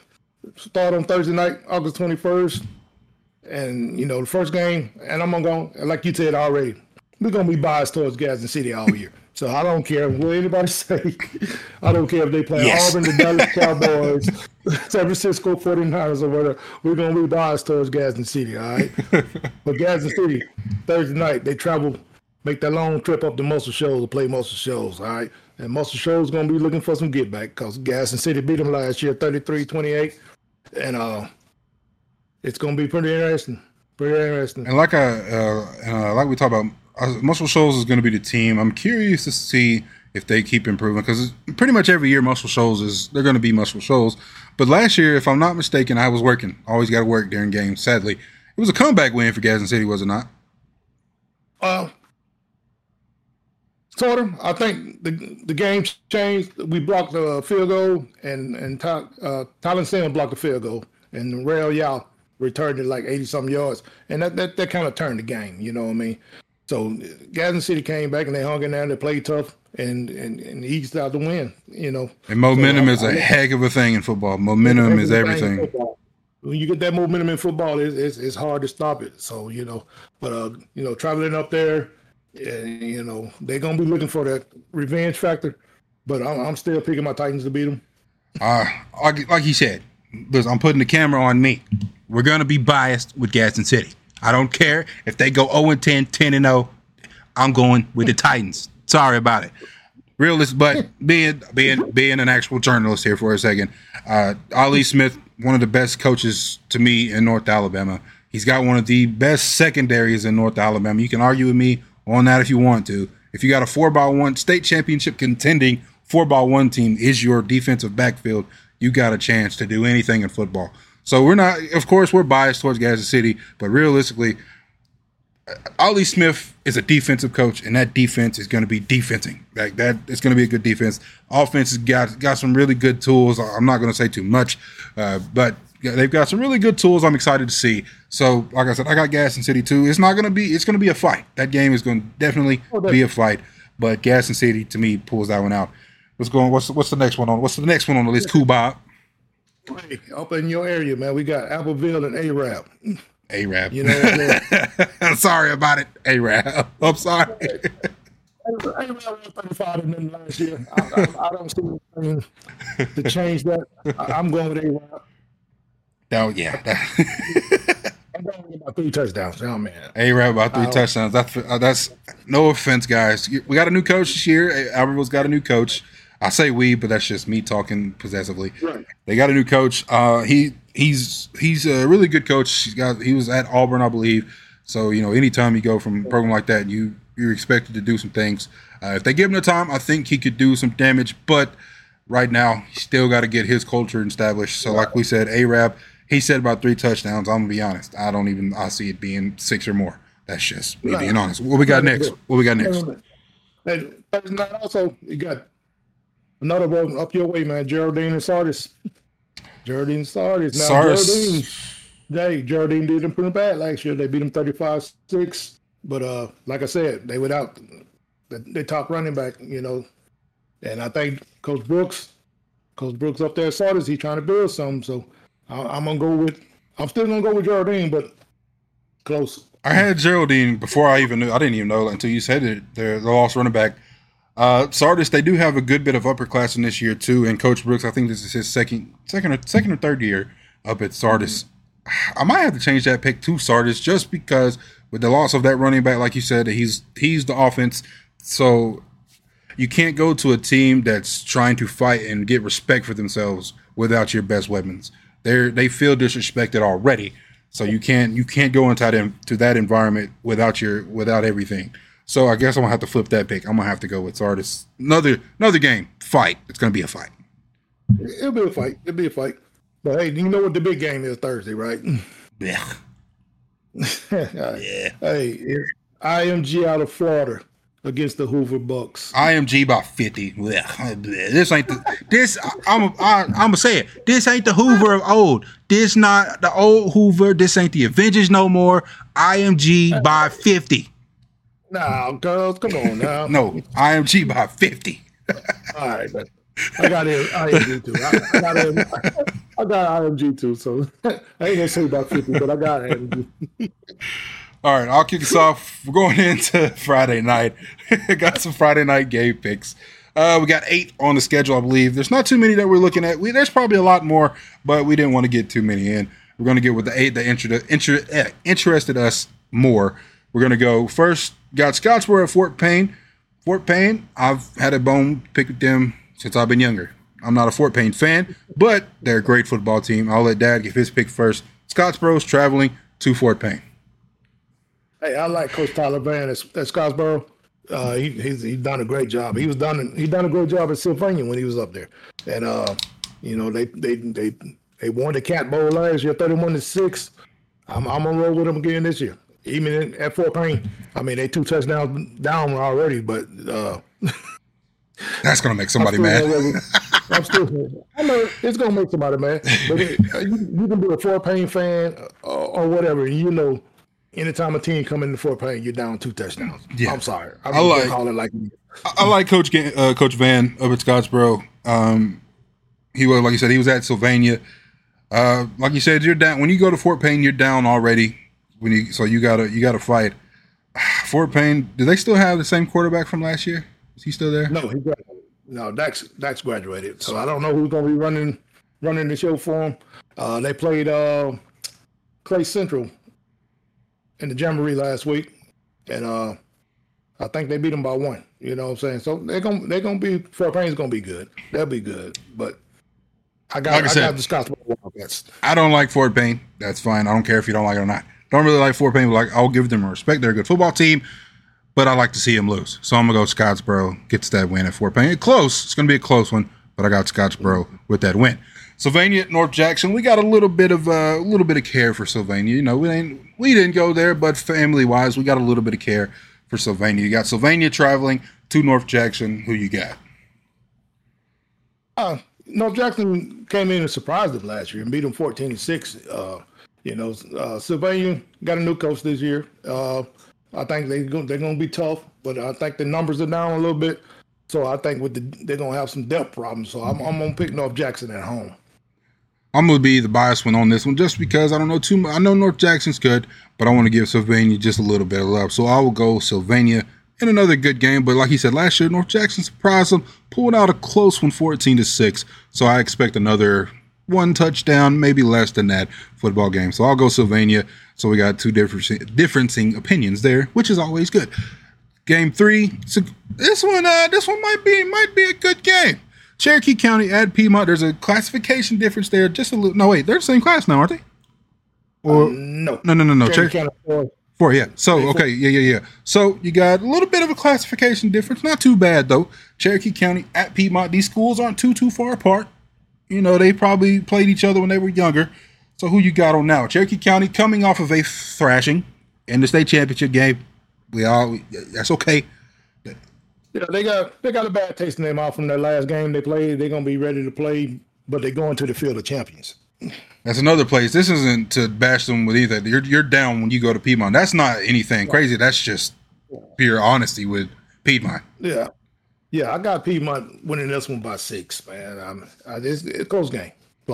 Speaker 2: start on Thursday night, August 21st, and the first game. And I'm gonna go, like you said already, we're gonna be biased towards Gadsden City all year. So I don't care what anybody say. I don't care if they play Auburn, the Dallas Cowboys, San Francisco 49ers, or whatever. We're going to be biased towards Gadsden City, all right? But Gadsden City, Thursday night, they travel, make that long trip up to Muscle Shoals to play Muscle Shoals, all right? And Muscle Shoals going to be looking for some get back because Gadsden City beat them last year 33-28. And it's going to be pretty interesting. And
Speaker 1: like we talked about, Muscle Shoals is going to be the team. I'm curious to see if they keep improving because pretty much every year Muscle Shoals they're going to be Muscle Shoals. But last year, if I'm not mistaken, I was working. Always got to work during games. Sadly, it was a comeback win for Gadsden City, was it not?
Speaker 2: Sort of. I think the game changed. We blocked a field goal, and Tylen Simmons blocked a field goal, and Rail Yao returned it like 80-something yards, and that kind of turned the game. You know what I mean? So Gadsden City came back and they hung in there. They played tough and eased out the win.
Speaker 1: And momentum is a heck of a thing in football. Momentum is everything.
Speaker 2: When you get that momentum in football, it's hard to stop it. So but traveling up there, they're gonna be looking for that revenge factor. But I'm still picking my Titans to beat them.
Speaker 1: Like you said, listen, I'm putting the camera on me. We're gonna be biased with Gadsden City. I don't care if they go 0-10, 10-0. I'm going with the Titans. Sorry about it. Realist, but being an actual journalist here for a second, Ali Smith, one of the best coaches to me in North Alabama. He's got one of the best secondaries in North Alabama. You can argue with me on that if you want to. If you got a 4x1 state championship contending 4x1 team is your defensive backfield, you got a chance to do anything in football. So we're not, of course, we're biased towards Kansas City, but realistically, Ollie Smith is a defensive coach, and that defense is going to be defensing. Like that, it's going to be a good defense. Offense has got some really good tools. I'm not going to say too much, but they've got some really good tools. I'm excited to see. So, like I said, I got Gaston City too. It's going to be a fight. That game is going to definitely be a fight. But Gaston City to me pulls that one out. What's the next one on? What's the next one on the list? Bob.
Speaker 2: Hey, up in your area, man, we got Appleville and Arab.
Speaker 1: Arab.
Speaker 2: You know,
Speaker 1: I'm sorry about it, Arab. I'm sorry.
Speaker 2: Arab was 35 and then last year. I don't see anything to change that. I'm going with Arab.
Speaker 1: Oh yeah.
Speaker 2: I'm going with about 3 touchdowns. Oh man.
Speaker 1: Arab about 3 touchdowns. That's no offense, guys. We got a new coach this year. Albertville's got a new coach. I say we, but that's just me talking possessively. Right. They got a new coach. He's a really good coach. He was at Auburn, I believe. So, you know, anytime you go from a program like that, you're expected to do some things. If they give him the time, I think he could do some damage. But right now, he's still got to get his culture established. So, like we said, Arab, he said about 3 touchdowns. I'm gonna be honest. I see it being 6 or more. That's just me being honest. What we got next?
Speaker 2: And also, you got another one up your way, man. Geraldine and Sardis. Geraldine and Sardis. Now, Geraldine didn't put them bad last year. They beat them 35-6. But like I said, they without their top running back, you know. And I think Coach Brooks up there at Sardis, he's trying to build something. So I'm still gonna go with Geraldine, but close.
Speaker 1: I had Geraldine before I didn't even know until you said it. They're the lost running back. Sardis, they do have a good bit of upperclassmen this year too, and Coach Brooks, I think this is his second or third year up at Sardis. I might have to change that pick to Sardis just because with the loss of that running back, like you said, he's the offense. So you can't go to a team that's trying to fight and get respect for themselves without your best weapons. They feel disrespected already, so you can't go into that environment without everything. So I guess I'm gonna have to flip that pick. I'm gonna have to go with Sardis. Another game fight. It's gonna be a fight.
Speaker 2: It'll be a fight. But hey, you know what the big game is Thursday, right?
Speaker 1: Yeah.
Speaker 2: Yeah. Hey, it's IMG out of Florida against the Hoover Bucks.
Speaker 1: IMG by 50. This ain't this. I'm gonna say it. This ain't the Hoover of old. This not the old Hoover. This ain't the Avengers no more. IMG by 50.
Speaker 2: Nah, girls, come on now.
Speaker 1: No, IMG by 50.
Speaker 2: All right, man. I got IMG too. I got IMG too. So I ain't gonna say about 50, but I got IMG.
Speaker 1: All right, I'll kick us off. We're going into Friday night. Got some Friday night game picks. We got 8 on the schedule, I believe. There's not too many that we're looking at. There's probably a lot more, but we didn't want to get too many in. We're going to get with the 8 that interested us more. We're going to go first. Got Scottsboro at Fort Payne. Fort Payne, I've had a bone pick with them since I've been younger. I'm not a Fort Payne fan, but they're a great football team. I'll let Dad give his pick first. Scottsboro's traveling to Fort Payne.
Speaker 2: Hey, I like Coach Tyler Van at Scottsboro. He's done a great job. He done a great job at Sylvania when he was up there, and you know they won the Cat Bowl last year, 31-6. I'm gonna roll with them again this year. Even at Fort Payne, I mean they 2 touchdowns down already, but
Speaker 1: that's gonna make somebody mad.
Speaker 2: I know it's gonna make somebody mad, but you can be a Fort Payne fan or whatever, and you know. Anytime a team come into Fort Payne, you're down 2 touchdowns. Yeah. I'm sorry. I
Speaker 1: like Coach Van up at Scottsboro. He was, like you said, he was at Sylvania. Like you said, you're down when you go to Fort Payne. You're down already. So you gotta fight. Fort Payne. Do they still have the same quarterback from last year? Is he still there?
Speaker 2: No, he graduated. No, Dax graduated. So I don't know who's gonna be running the show for him. They played Clay Central in the Jamboree last week, and I think they beat them by 1. You know what I'm saying? So they're gonna be Fort Payne's gonna be good. They'll be good, but I got the Scottsboro Wildcats.
Speaker 1: I don't like Fort Payne. That's fine. I don't care if you don't like it or not. Don't really like Fort Payne, but I'll give them respect. They're a good football team, but I like to see them lose. So I'm gonna go Scottsboro gets that win at Fort Payne. It's close. It's gonna be a close one, but I got Scottsboro with that win. Sylvania at North Jackson. We got a little bit of care for Sylvania. You know, we didn't go there, but family wise, we got a little bit of care for Sylvania. You got Sylvania traveling to North Jackson. Who you got?
Speaker 2: North Jackson came in and surprised them last year and beat them 14-6. Sylvania got a new coach this year. I think they're going to be tough, but I think the numbers are down a little bit. So I think they're going to have some depth problems. So I'm going to pick North Jackson at home.
Speaker 1: I'm going to be the biased one on this one just because I don't know too much. I know North Jackson's good, but I want to give Sylvania just a little bit of love. So I will go Sylvania in another good game. But like he said, last year, North Jackson surprised them, pulling out a close one, 14-6. So I expect another one touchdown, maybe less than that football game. So I'll go Sylvania. So we got two differencing opinions there, which is always good. Game 3. So this one might be a good game. Cherokee County at Piedmont. There's a classification difference there. Just a little. No, wait, they're the same class now, aren't they? Or
Speaker 2: no.
Speaker 1: Cherokee County 4. Yeah. So okay, yeah. So you got a little bit of a classification difference. Not too bad though. Cherokee County at Piedmont. These schools aren't too far apart. You know, they probably played each other when they were younger. So who you got on now? Cherokee County coming off of a thrashing in the state championship game. That's okay.
Speaker 2: Yeah, they got a bad taste in their mouth from their last game they played. They're gonna be ready to play, but they're going to the field of champions.
Speaker 1: That's another place. This isn't to bash them with either. You're down when you go to Piedmont. That's not anything crazy. That's just pure honesty with Piedmont.
Speaker 2: Yeah. I got Piedmont winning this one by 6, man. It's a close game.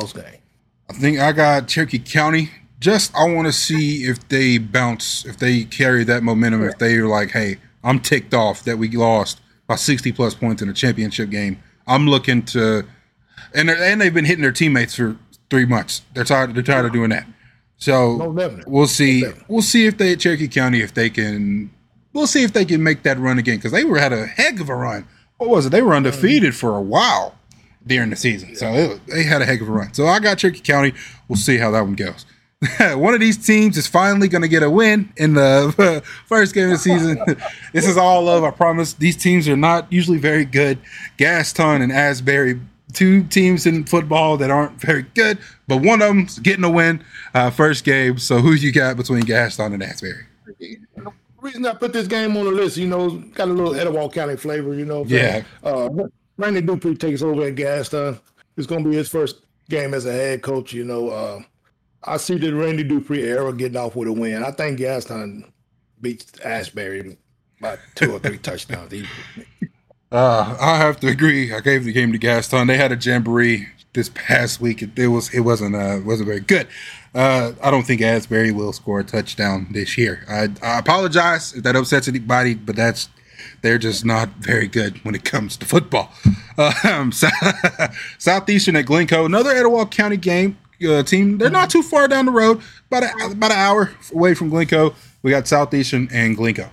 Speaker 1: I think I got Cherokee County. I want to see if they bounce, if they carry that momentum, if they're like, hey, I'm ticked off that we lost by 60-plus points in a championship game. I'm looking to – and they've been hitting their teammates for 3 months. They're tired of doing that. So we'll see. We'll see if they at Cherokee County, we'll see if they can make that run again because they had a heck of a run. What was it? They were undefeated for a while during the season. So they had a heck of a run. So I got Cherokee County. We'll see how that one goes. One of these teams is finally going to get a win in the first game of the season. This is all love, I promise. These teams are not usually very good. Gaston and Asbury, 2 teams in football that aren't very good, but one of them's getting a win first game. So who you got between Gaston and Asbury?
Speaker 2: The reason I put this game on the list, got a little Etowah County flavor,
Speaker 1: Yeah.
Speaker 2: Randy Dupree takes over at Gaston. It's going to be his first game as a head coach, I see the Randy Dupree era getting off with a win. I think Gaston beats Asbury by 2 or 3 touchdowns.
Speaker 1: I have to agree. I gave the game to Gaston. They had a jamboree this past week. It wasn't very good. I don't think Asbury will score a touchdown this year. I apologize if that upsets anybody, but they're just not very good when it comes to football. Southeastern at Glencoe, another Etowah County game. Team. They're not too far down the road, about an hour away from Glencoe. We got Southeastern and Glencoe.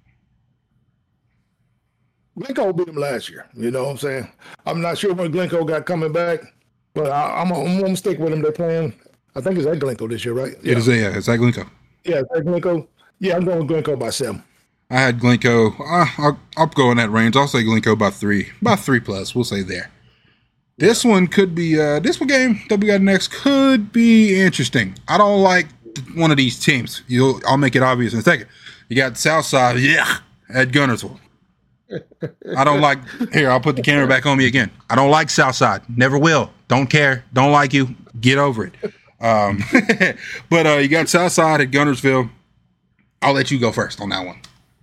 Speaker 2: Glencoe beat them last year. You know what I'm saying? I'm not sure when Glencoe got coming back, but I'm going to stick with them. They're playing, I think it's at Glencoe this year, right? Yeah.
Speaker 1: It's at Glencoe.
Speaker 2: Yeah, it's at Glencoe. Yeah, I'm going with Glencoe by 7.
Speaker 1: I had Glencoe. I'll go in that range. I'll say Glencoe by 3. About 3+. We'll say there. This one could be this one game that we got next could be interesting. I don't like one of these teams. I'll make it obvious in a second. You got Southside, at Gunnersville. I don't like. Here, I'll put the camera back on me again. I don't like Southside. Never will. Don't care. Don't like you. Get over it. But you got Southside at Gunnersville. I'll let you go first on that one.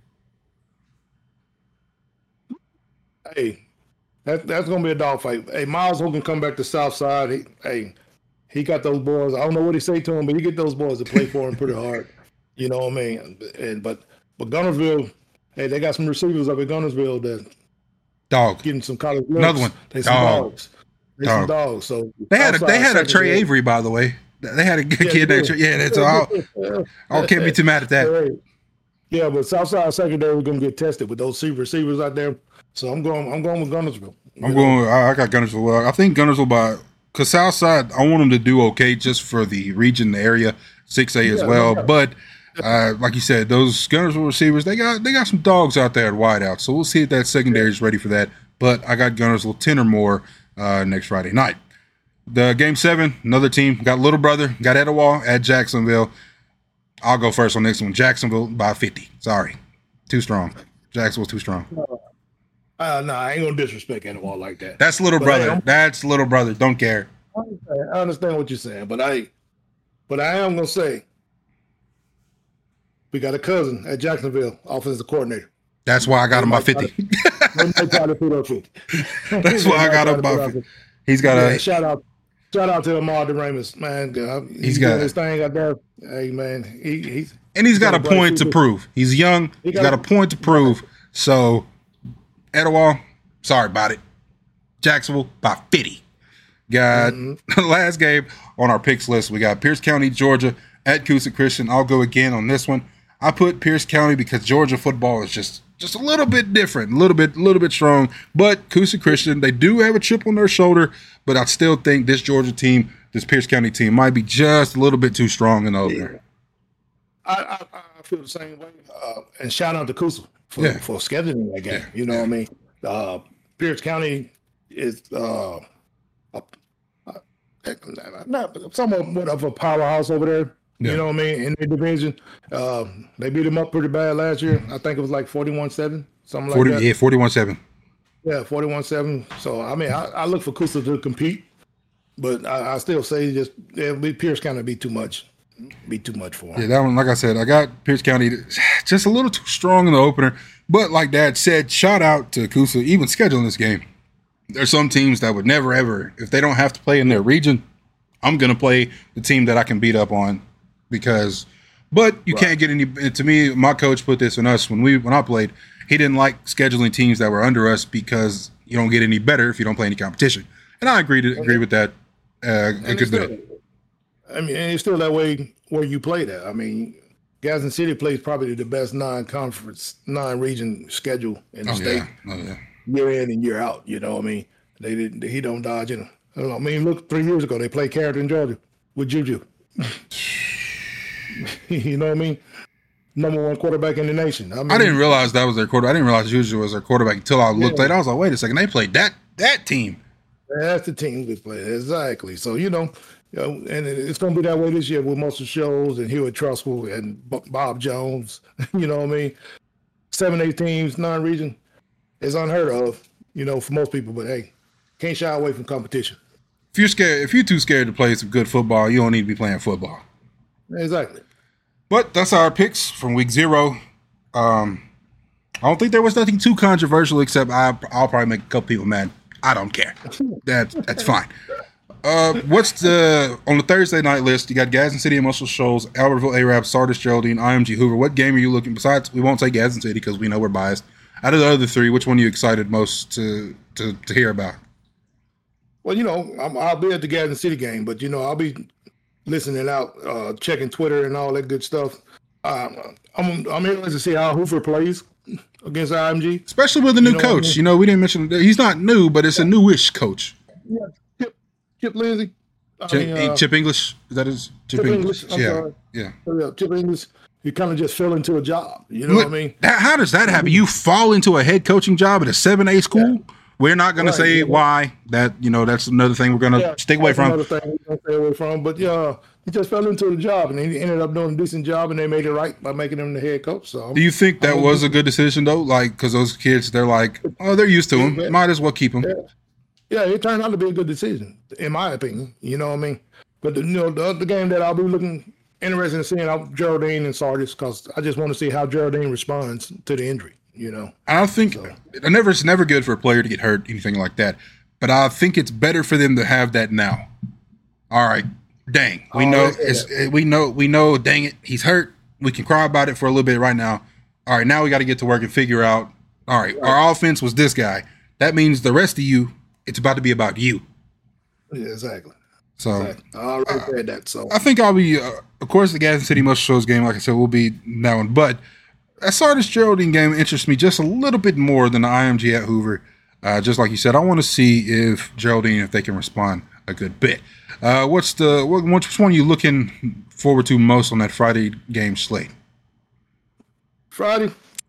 Speaker 2: Hey. That's gonna be a dogfight. Hey, Miles Hogan come back to Southside. He got those boys. I don't know what he say to him, but he get those boys to play for him pretty hard. You know what I mean? But Gunnersville, hey, they got some receivers up at Gunnersville that getting some college looks.
Speaker 1: Another one.
Speaker 2: They some dogs. They some dogs. So
Speaker 1: they had a Trey Avery, by the way. They had a good kid there. Yeah, that's all. I can't be too mad at that.
Speaker 2: Yeah, but Southside secondary is gonna get tested with those receivers out there. So I'm going with Gunnersville.
Speaker 1: I got Gunnersville. Well, I think Gunnersville because Southside, I want them to do okay just for the region, the area, 6A as well. But like you said, those Gunnersville receivers, they got some dogs out there at wideout. So we'll see if that secondary is ready for that. But I got Gunnersville 10 or more next Friday night. The game 7, another team got Little Brother, got Etowah at Jacksonville. I'll go first on this one. Jacksonville by 50. Sorry, too strong. Jacksonville's too strong.
Speaker 2: No, I ain't gonna disrespect Etowah like that.
Speaker 1: That's Little Brother. That's Little Brother. Don't care.
Speaker 2: I understand what you're saying, but I am gonna say we got a cousin at Jacksonville, offensive coordinator.
Speaker 1: That's why I got him by 50. That's why I got him by 50. He's got a
Speaker 2: shout out to Amar DeRamus, man. He's got his thing out there. Hey, man,
Speaker 1: he's got a point to prove. He's young. He's got a point to prove. So, Etowah, sorry about it. Jacksonville by 50. Got last game on our picks list. We got Pierce County, Georgia at Coosa Christian. I'll go again on this one. I put Pierce County because Georgia football is just a little bit different, a little bit strong. But Coosa Christian, they do have a chip on their shoulder, but I still think this Georgia team, this Pierce County team, might be just a little bit too strong in the opener.
Speaker 2: I feel the same way. And shout out to Coosa for scheduling that game. You know what I mean? Pierce County is not somewhat of a powerhouse over there. Yeah. You know what I mean? In the division, they beat them up pretty bad last year. I think it was like 41-7, something like that.
Speaker 1: Yeah, 41-7.
Speaker 2: Yeah, 41-7. So, I mean, I look for Coosa to compete, but I still say Pierce County be too much for him.
Speaker 1: Yeah, that one, like I said, I got Pierce County just a little too strong in the opener. But like Dad said, shout out to Coosa, even scheduling this game. There's some teams that would never, ever, if they don't have to play in their region, I'm going to play the team that I can beat up on. But you can't get any. To me, my coach put this on us when I played. He didn't like scheduling teams that were under us because you don't get any better if you don't play any competition. And I agree with that. A good bit.
Speaker 2: I mean, and it's still that way where you play that. I mean, Gadsden City plays probably the best non-conference, non-region schedule in the state. Year in and year out. You know what I mean? He don't dodge in. I mean, look, 3 years ago they played Carrollton, Georgia with Juju. You know what I mean? Number 1 quarterback in the nation. I mean,
Speaker 1: I didn't realize that was their quarterback. I didn't realize Juju was their quarterback until I looked at it. I was like, wait a second, they played that team.
Speaker 2: That's the team we played. Exactly. So, and it's going to be that way this year with Muscle Shoals and Hewitt Trustful and Bob Jones. You know what I mean? 7-8 teams, non-region is unheard of, for most people. But, hey, can't shy away from competition.
Speaker 1: If you're too scared to play some good football, you don't need to be playing football.
Speaker 2: Exactly.
Speaker 1: But that's our picks from week 0. I don't think there was nothing too controversial except I'll probably make a couple people mad. I don't care. That's fine. What's on the Thursday night list? You got Gadsden City and Muscle Shoals, Albertville Arabs, Sardis Geraldine, IMG Hoover. What game are you looking? Besides, we won't say Gadsden City because we know we're biased. Out of the other 3, which one are you excited most to hear about?
Speaker 2: Well, I'll be at the Gadsden City game, but I'll be listening out, checking Twitter and all that good stuff. I'm interested to see how Hoover plays against IMG,
Speaker 1: especially with the new coach. I mean? We didn't mention he's not new, but it's a newish coach.
Speaker 2: Yeah, Chip Lindsey.
Speaker 1: Chip English. Is that his
Speaker 2: Chip English? Yeah. Chip English. You kind of just fell into a job. You know what I mean?
Speaker 1: How does that happen? You fall into a head coaching job at a 7A school? Yeah. We're not going to say why. That's another thing we're going to stick away from.
Speaker 2: Another thing we're going to stay away from. But he just fell into the job, and he ended up doing a decent job, and they made it right by making him the head coach. So,
Speaker 1: do you think that was a good decision though? Like, because those kids, they're like, they're used to him. Might as well keep him.
Speaker 2: Yeah, it turned out to be a good decision, in my opinion. You know what I mean? But the other game that I'll be looking interested in seeing out Geraldine and Sardis, because I just want to see how Geraldine responds to the injury.
Speaker 1: I think it's never good for a player to get hurt, anything like that. But I think it's better for them to have that now. All right, dang, we know. Dang it, he's hurt. We can cry about it for a little bit right now. All right, now we got to get to work and figure out. All right, our offense was this guy. That means the rest of you, it's about to be about you.
Speaker 2: Yeah, exactly.
Speaker 1: So
Speaker 2: I already said that. So
Speaker 1: I think I'll be, of course, the Gadsden City Muscle Shoals game. Like I said, will be that one, but. That Sardis Geraldine game interests me just a little bit more than the IMG at Hoover. Just like you said, I want to see if Geraldine, if they can respond a good bit. Which one are you looking forward to most on that Friday game slate?
Speaker 2: Friday,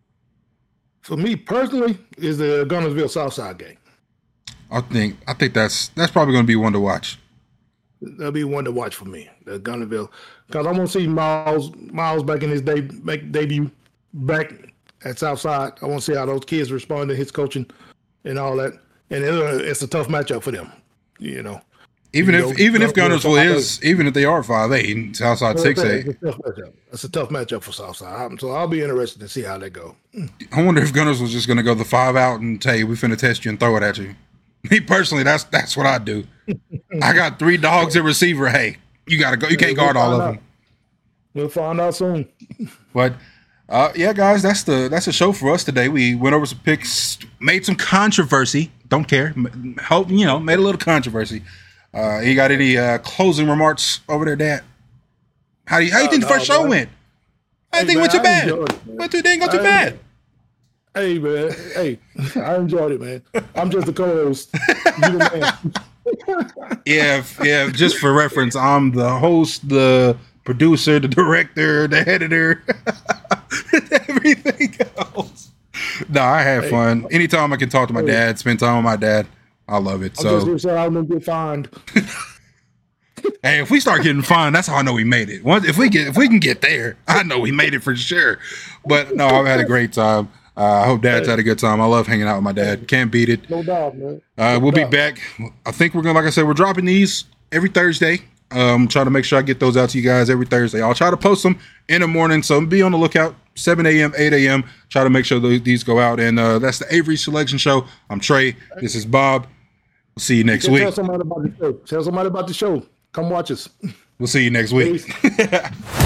Speaker 2: for me personally, is the Gunnersville Southside game.
Speaker 1: I think that's probably going to be one to watch.
Speaker 2: That'll be one to watch for me. The Gunnerville, because I want to see Miles back in his debut back at Southside. I want to see how those kids respond to his coaching and all that. And it's a tough matchup for them, you know.
Speaker 1: Even if Gunnersville even if they are 5'8", Southside 6'8".
Speaker 2: It's a tough matchup for Southside. So I'll be interested to see how they go.
Speaker 1: I wonder if Gunners was just going to go the 5 out and tell you we finna test you and throw it at you. Me personally, that's what I do. I got 3 dogs at receiver. Hey, you gotta go. You can't guard all of them.
Speaker 2: We'll find out soon.
Speaker 1: But yeah, guys, that's the show for us today. We went over some picks, made some controversy. Don't care. Hope made a little controversy. You got any closing remarks over there, Dad? How do you think the first show went? I didn't think it went too bad. It didn't go too bad.
Speaker 2: Hey, man. Hey, I enjoyed it, man. I'm just the co-host. You the man.
Speaker 1: Yeah. Just for reference, I'm the host, the producer, the director, the editor, everything else. No, I have fun. Anytime I can talk to my dad, spend time with my dad, I love it. So
Speaker 2: I'm just saying I'm gonna get fined.
Speaker 1: Hey, if we start getting fined, that's how I know we made it. If we can get there, I know we made it for sure. But no, I've had a great time. I hope Dad's had a good time. I love hanging out with my dad. Can't beat it.
Speaker 2: No doubt, man.
Speaker 1: We'll be back. I think like I said, we're dropping these every Thursday. Trying to make sure I get those out to you guys every Thursday. I'll try to post them in the morning, so be on the lookout. 7 a.m., 8 a.m. Try to make sure these go out. And that's the Avery Selection Show. I'm Trey. This is Bob. We'll see you next week.
Speaker 2: Tell somebody about the show. Come watch us.
Speaker 1: We'll see you next week.